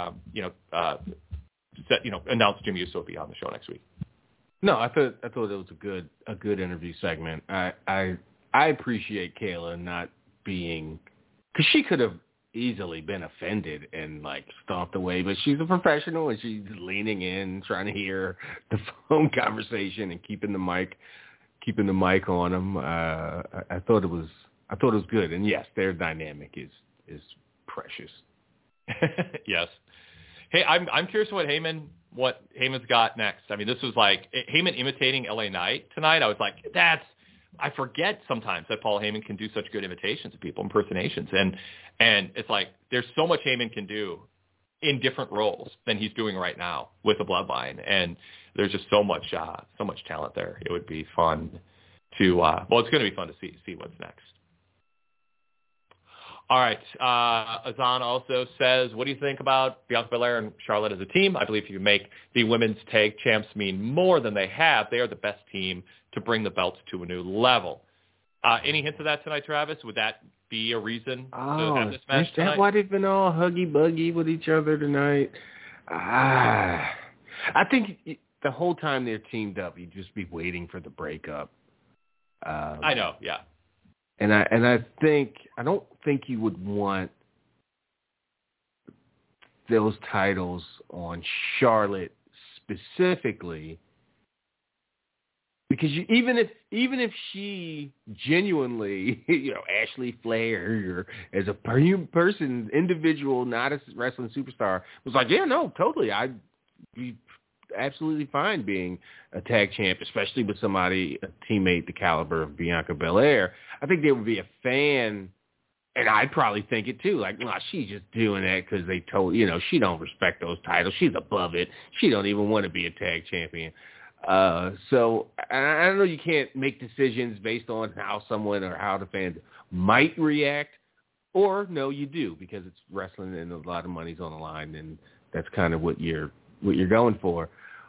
Speaker 3: announced Jimmy Uso will be on the show next week?
Speaker 4: No, I thought it was a good interview segment. I appreciate Kayla not being, because she could have easily been offended and like stomped away, but she's a professional and she's leaning in, trying to hear the phone conversation and keeping the mic on them. I thought it was good, and yes, their dynamic is precious.
Speaker 3: Yes. Hey, I'm curious what Heyman's got next. I mean, this was like Heyman imitating LA Knight tonight. I was like, I forget sometimes that Paul Heyman can do such good imitations of people, impersonations, and it's like there's so much Heyman can do in different roles than he's doing right now with the Bloodline, and there's just so much talent there. It would be fun to it's going to be fun to see what's next. All right. Azan also says, what do you think about Bianca Belair and Charlotte as a team? I believe if you make the women's tag champs mean more than they have, they are the best team to bring the belts to a new level. Any hints of that tonight, Travis? Would that be a reason to have this match tonight?
Speaker 4: Is that why they've been all huggy-buggy with each other tonight? I think the whole time they're teamed up, you'd just be waiting for the breakup.
Speaker 3: I know, yeah.
Speaker 4: And I don't think you would want those titles on Charlotte specifically, because even if she genuinely, Ashley Flair, or as a person, individual, not a wrestling superstar, was like, yeah, no, totally, I'd be absolutely fine being a tag champ, especially with somebody, a teammate the caliber of Bianca Belair. I think there would be a fan, and I'd probably think it too, like, nah, she's just doing that because they told, she don't respect those titles. She's above it. She don't even want to be a tag champion. So I don't know, you can't make decisions based on how someone or how the fans might react, or no, you do, because it's wrestling and a lot of money's on the line, and that's kind of what you're going for.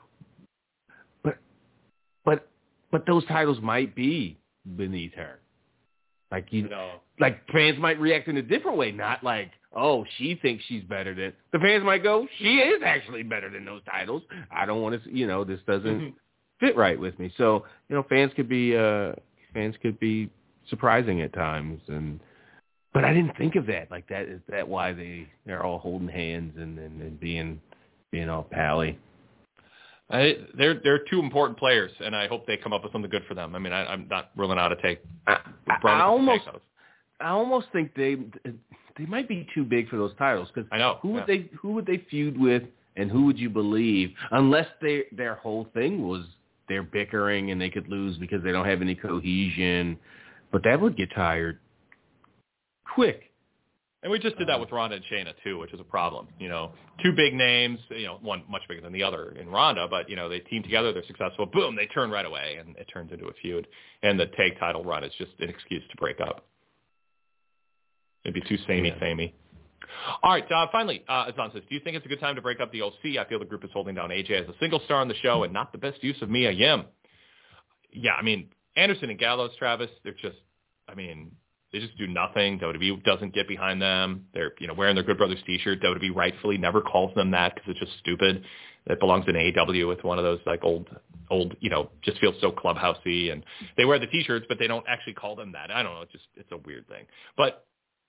Speaker 4: But those titles might be beneath her. Like like fans might react in a different way, not like, oh, she thinks she's better than. The fans might go, she is actually better than those titles. I don't want to, this doesn't fit right with me. So, fans could be surprising at times, but I didn't think of that. Like that, is that why they're all holding hands and being all pally?
Speaker 3: They're two important players, and I hope they come up with something good for them. I mean, I'm not ruling out a take. I
Speaker 4: almost think they might be too big for those titles, because
Speaker 3: I know
Speaker 4: who would they feud with, and who would you believe, unless their whole thing was they're bickering and they could lose because they don't have any cohesion, but that would get tired quick.
Speaker 3: And we just did that with Ronda and Shayna too, which is a problem. Two big names, one much bigger than the other in Ronda, but they team together, they're successful, boom, they turn right away, and it turns into a feud. And the tag title run is just an excuse to break up. It'd be too samey. All right, finally, Azan says, do you think it's a good time to break up the OC? I feel the group is holding down AJ as a single star on the show and not the best use of Mia Yim. Yeah, I mean, Anderson and Gallows, Travis, they're just, they just do nothing. WWE doesn't get behind them. They're, wearing their Good Brothers T-shirt. WWE rightfully never calls them that because it's just stupid. It belongs in AEW with one of those like old, just feels so clubhousey. And they wear the T-shirts, but they don't actually call them that. I don't know. It's a weird thing. But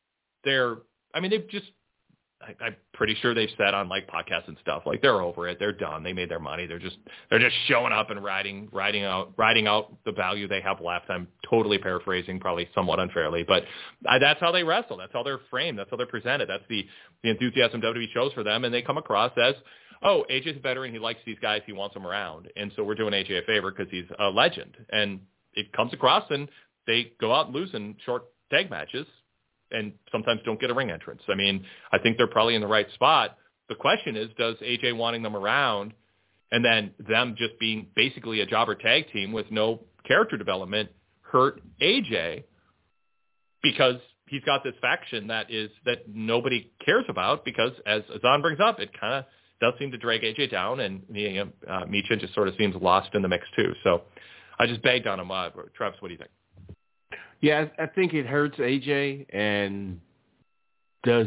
Speaker 3: they've just, I'm pretty sure they've said on like podcasts and stuff, like they're over it. They're done. They made their money. They're just showing up and riding out the value they have left. I'm totally paraphrasing, probably somewhat unfairly, but that's how they wrestle. That's how they're framed. That's how they're presented. That's the enthusiasm WWE shows for them. And they come across as, oh, AJ's a veteran. He likes these guys. He wants them around. And so we're doing AJ a favor because he's a legend. And it comes across, and they go out and lose in short tag matches, and sometimes don't get a ring entrance. I mean, I think they're probably in the right spot. The question is, does AJ wanting them around and then them just being basically a jobber tag team with no character development hurt AJ because he's got this faction that nobody cares about, because as Azan brings up, it kind of does seem to drag AJ down, and Michin just sort of seems lost in the mix too. So I just begged on him. Travis, what do you think?
Speaker 4: Yeah, I think it hurts AJ and does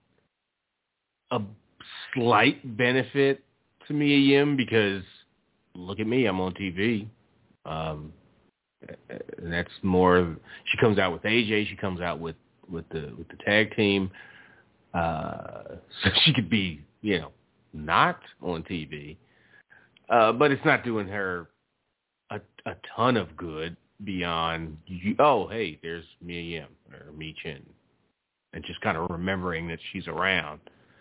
Speaker 4: a slight benefit to Mia Yim, because look at me, I'm on TV. And that's more, she comes out with AJ, she comes out with the tag team. so she could be, not on TV. But it's not doing her a ton of good beyond, hey, there's Mia Yim or Mi Chen, and just kind of remembering that she's around.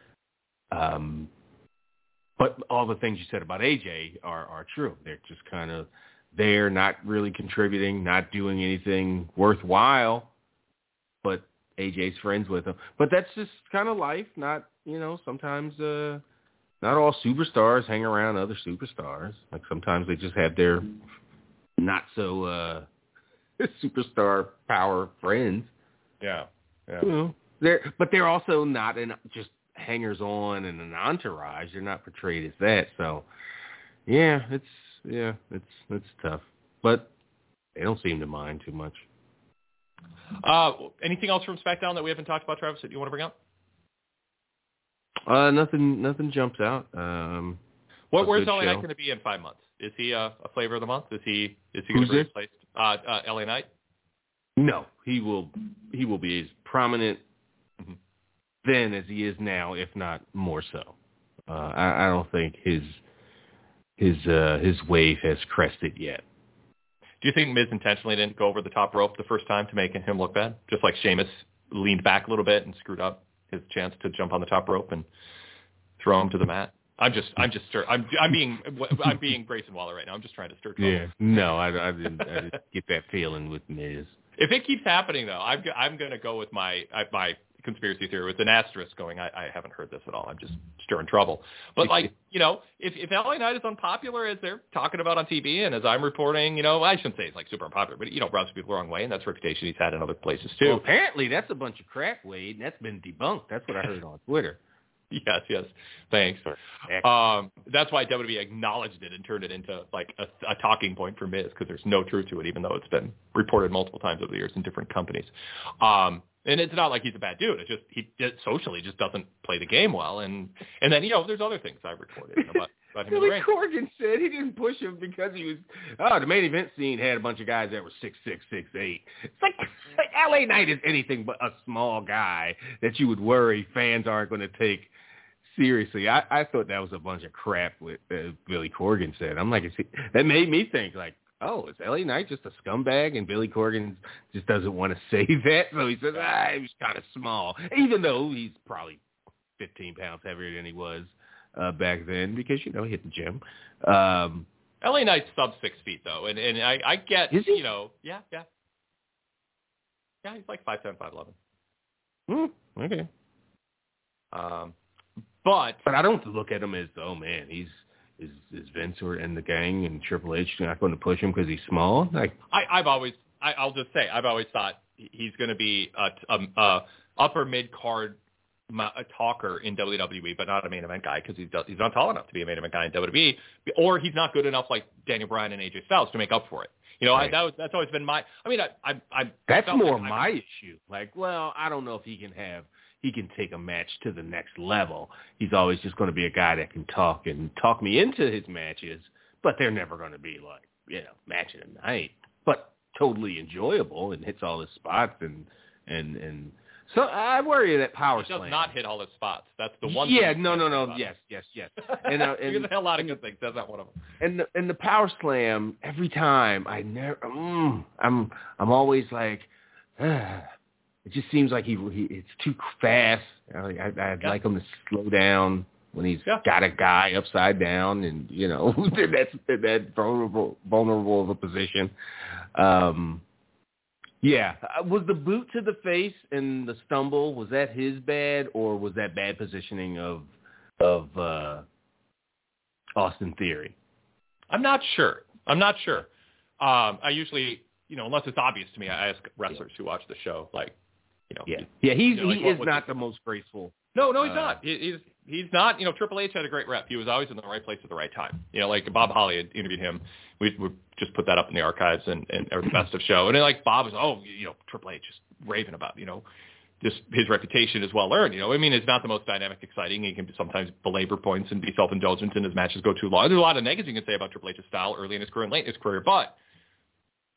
Speaker 4: But all the things you said about AJ are true. They're just kind of there, not really contributing, not doing anything worthwhile, but AJ's friends with him. But that's just kind of life. Not, sometimes not all superstars hang around other superstars. Like sometimes they just have their not so superstar power friends.
Speaker 3: Yeah.
Speaker 4: They're also not just hangers on and an entourage. They're not portrayed as that. So it's tough. But they don't seem to mind too much.
Speaker 3: Anything else from SmackDown that we haven't talked about, Travis, that you want to bring up?
Speaker 4: Nothing jumps out.
Speaker 3: Where's LA Knight going to be in 5 months? Is he a flavor of the month? Is he going to be replaced? LA Knight?
Speaker 4: No, he will be as prominent then as he is now, if not more so. I don't think his wave has crested yet.
Speaker 3: Do you think Miz intentionally didn't go over the top rope the first time to make him look bad? Just like Sheamus leaned back a little bit and screwed up his chance to jump on the top rope and throw him to the mat. I'm being Grayson Waller right now. I'm just trying to stir trouble.
Speaker 4: Yeah, no, I didn't get that feeling with Miz.
Speaker 3: If it keeps happening though, I'm going to go with my conspiracy theory with an asterisk going, I haven't heard this at all. I'm just stirring trouble. But if LA Knight is unpopular as they're talking about on TV, and as I'm reporting, I shouldn't say it's like super unpopular, but rubs people the wrong way, and that's a reputation he's had in other places too.
Speaker 4: Well, apparently that's a bunch of crap, Wade, and that's been debunked. That's what I heard on Twitter.
Speaker 3: Yes. Thanks. That's why WWE acknowledged it and turned it into like a talking point for Miz, because there's no truth to it, even though it's been reported multiple times over the years in different companies. And it's not like he's a bad dude. It's just he socially just doesn't play the game well. And then there's other things I reported about him.
Speaker 4: Billy Corgan said he didn't push him because he was the main event scene had a bunch of guys that were 6'6", 6'8". It's like LA Knight is anything but a small guy that you would worry fans aren't going to take seriously. I thought that was a bunch of crap what Billy Corgan said. I'm like, that made me think like, oh, is LA Knight just a scumbag? And Billy Corgan just doesn't want to say that. So he says, he was kind of small, even though he's probably 15 pounds heavier than he was back then because, he hit the gym.
Speaker 3: LA Knight's sub 6 feet, though. And I get,
Speaker 4: is he?
Speaker 3: Yeah, he's like 5'10", 5'11".
Speaker 4: Okay.
Speaker 3: But
Speaker 4: I don't look at him as, oh, man, is Vince and the gang and Triple H not going to push him because he's small? Like
Speaker 3: I'll just say, I've always thought he's going to be a upper mid-card talker in WWE, but not a main event guy because he's not tall enough to be a main event guy in WWE, or he's not good enough like Daniel Bryan and AJ Styles to make up for it. Right. That's always been my. I mean,
Speaker 4: that's more my issue. Like, well, I don't know if he can take a match to the next level. He's always just going to be a guy that can talk me into his matches, but they're never going to be like, match of the night, but totally enjoyable and hits all his spots and so I worry that Power Slam.
Speaker 3: He does not hit all his spots. That's the one.
Speaker 4: Yeah, no. Yes.
Speaker 3: And he does a lot of good things. That's not one of them.
Speaker 4: And the Power Slam, every time I'm always like, it just seems like it's too fast. I'd like him to slow down when he's got a guy upside down and that's that vulnerable of a position. Was the boot to the face and the stumble, was that his bad, or was that bad positioning of Austin Theory?
Speaker 3: I'm not sure. I usually, unless it's obvious to me, I ask wrestlers who watch the show, like,
Speaker 4: he is not the most graceful.
Speaker 3: No, he's not. He's not. Triple H had a great rep. He was always in the right place at the right time. Like Bob Holly had interviewed him. We just put that up in the archives and or the best of show. And then like Bob was, Triple H just raving about, just his reputation is well earned. I mean, it's not the most dynamic, exciting. He can sometimes belabor points and be self-indulgent, and his matches go too long. There's a lot of negatives you can say about Triple H's style early in his career and late in his career, but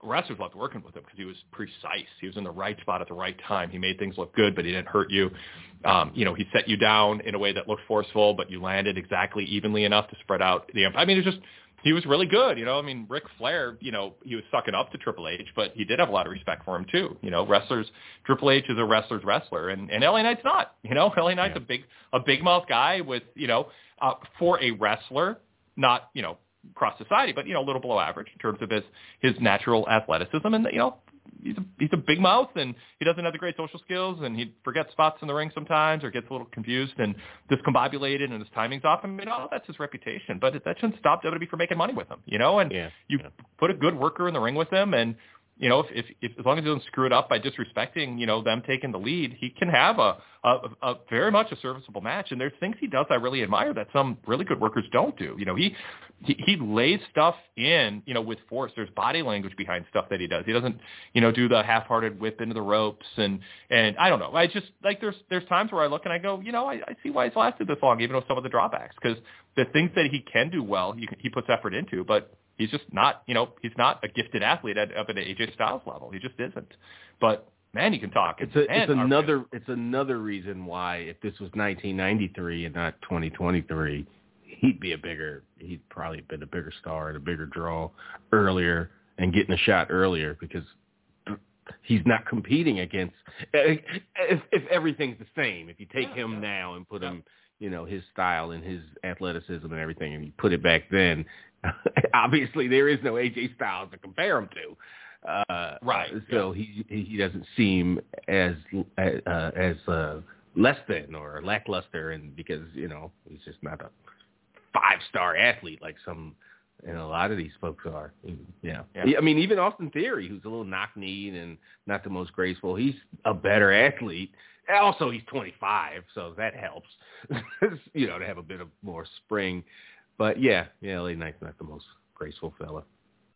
Speaker 3: wrestlers loved working with him because he was precise. He was in the right spot at the right time. He made things look good, but he didn't hurt you. He set you down in a way that looked forceful, but you landed exactly evenly enough to spread out the impact. I mean, he was really good. Ric Flair, he was sucking up to Triple H, but he did have a lot of respect for him too. Wrestlers, Triple H is a wrestler's wrestler, and LA Knight's not. LA Knight's a big mouth guy with, for a wrestler, not, across society, but, a little below average in terms of his natural athleticism. And, he's a big mouth, and he doesn't have the great social skills, and he forgets spots in the ring sometimes or gets a little confused and discombobulated, and his timing's off. That's his reputation. But that shouldn't stop WWE from making money with him, you put a good worker in the ring with him, and, if as long as he doesn't screw it up by disrespecting, them taking the lead, he can have a very much a serviceable match. And there's things he does I really admire that some really good workers don't do. He lays stuff in, with force. There's body language behind stuff that he does. He doesn't, do the half-hearted whip into the ropes. And I don't know. I just there's times where I look and I go, I see why he's lasted this long, even with some of the drawbacks, because the things that he can do well, he puts effort into, but he's just not, he's not a gifted athlete up at an AJ Styles level. He just isn't. But man, he can talk.
Speaker 4: It's another reason why, if this was 1993 and not 2023, he'd probably been a bigger star and a bigger draw earlier and getting a shot earlier, because he's not competing against, if everything's the same. If you take him now and put him, his style and his athleticism and everything, and you put it back then, obviously there is no AJ Styles to compare him to.
Speaker 3: Right.
Speaker 4: So he doesn't seem as less than or lackluster, and because he's just not a 5-star athlete like a lot of these folks are. Yeah. I mean, even Austin Theory, who's a little knock-kneed and not the most graceful, he's a better athlete. Also, he's 25, so that helps, to have a bit of more spring. But LA Knight's not the most graceful fella.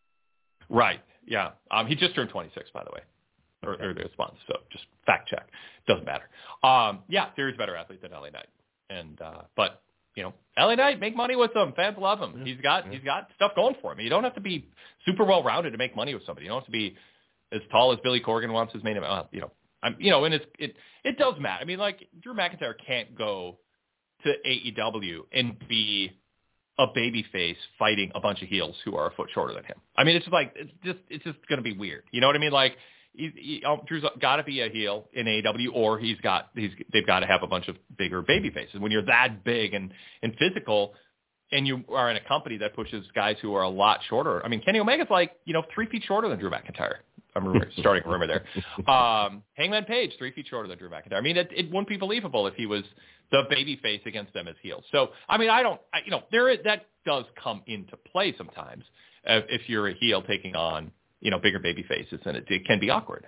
Speaker 3: Right. Yeah. He just turned 26, by the way, or the response. So just fact check. Doesn't matter. Theory's a better athlete than LA Knight, and but LA Knight, make money with him. Fans love him. He's got stuff going for him. You don't have to be super well rounded to make money with somebody. You don't have to be as tall as Billy Corgan wants his main event. And it does matter. I mean, like, Drew McIntyre can't go to AEW and be a babyface fighting a bunch of heels who are a foot shorter than him. I mean, it's just going to be weird. You know what I mean? Like, Drew's got to be a heel in AEW, or they've got to have a bunch of bigger baby faces. When you're that big and physical, and you are in a company that pushes guys who are a lot shorter. I mean, Kenny Omega's 3 feet shorter than Drew McIntyre. I'm starting a rumor there. Hangman Page, 3 feet shorter than Drew McIntyre. I mean, it wouldn't be believable if he was the baby face against them as heels. So, I mean, that does come into play sometimes if you're a heel taking on, bigger baby faces, and it can be awkward.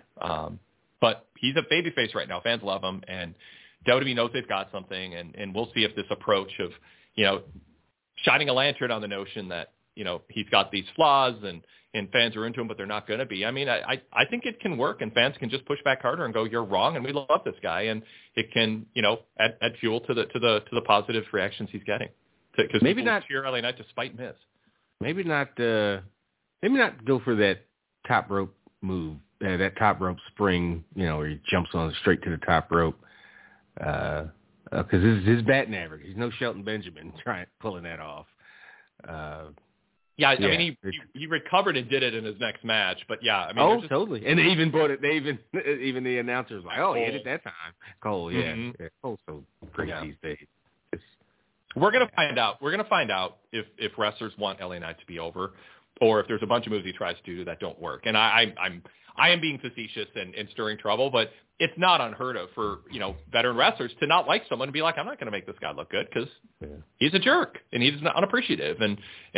Speaker 3: But he's a baby face right now. Fans love him, and WWE knows they've got something, and we'll see if this approach of, shining a lantern on the notion that, he's got these flaws and fans are into him, but they're not going to be. I mean, I think it can work, and fans can just push back harder and go, you're wrong, and we love this guy, and it can, add fuel to the positive reactions he's getting. Because maybe not cheer LA Knight despite miss. Maybe not go for that top rope move, that top rope spring, where he jumps on straight to the top rope. Because this is his batting average. He's no Shelton Benjamin pulling that off. I mean, he recovered and did it in his next match, but I mean, totally. And they even brought it. Even the announcers like, he hit it that time. Cole, Cole's so great these days. We're gonna find out. We're gonna find out if wrestlers want LA Knight to be over, or if there's a bunch of moves he tries to do that don't work. And I am being facetious and stirring trouble, but it's not unheard of for, veteran wrestlers to not like someone and be like, I'm not going to make this guy look good because he's a jerk and he's unappreciative. And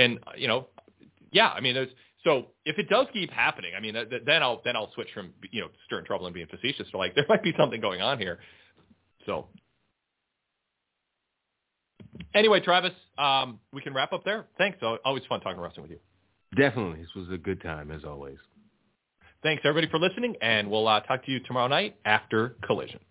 Speaker 3: I mean, so if it does keep happening, I mean, then I'll switch from, stirring trouble and being facetious to there might be something going on here. So anyway, Travis, we can wrap up there. Thanks. Always fun talking wrestling with you. Definitely. This was a good time as always. Thanks, everybody, for listening, and we'll talk to you tomorrow night after Collision.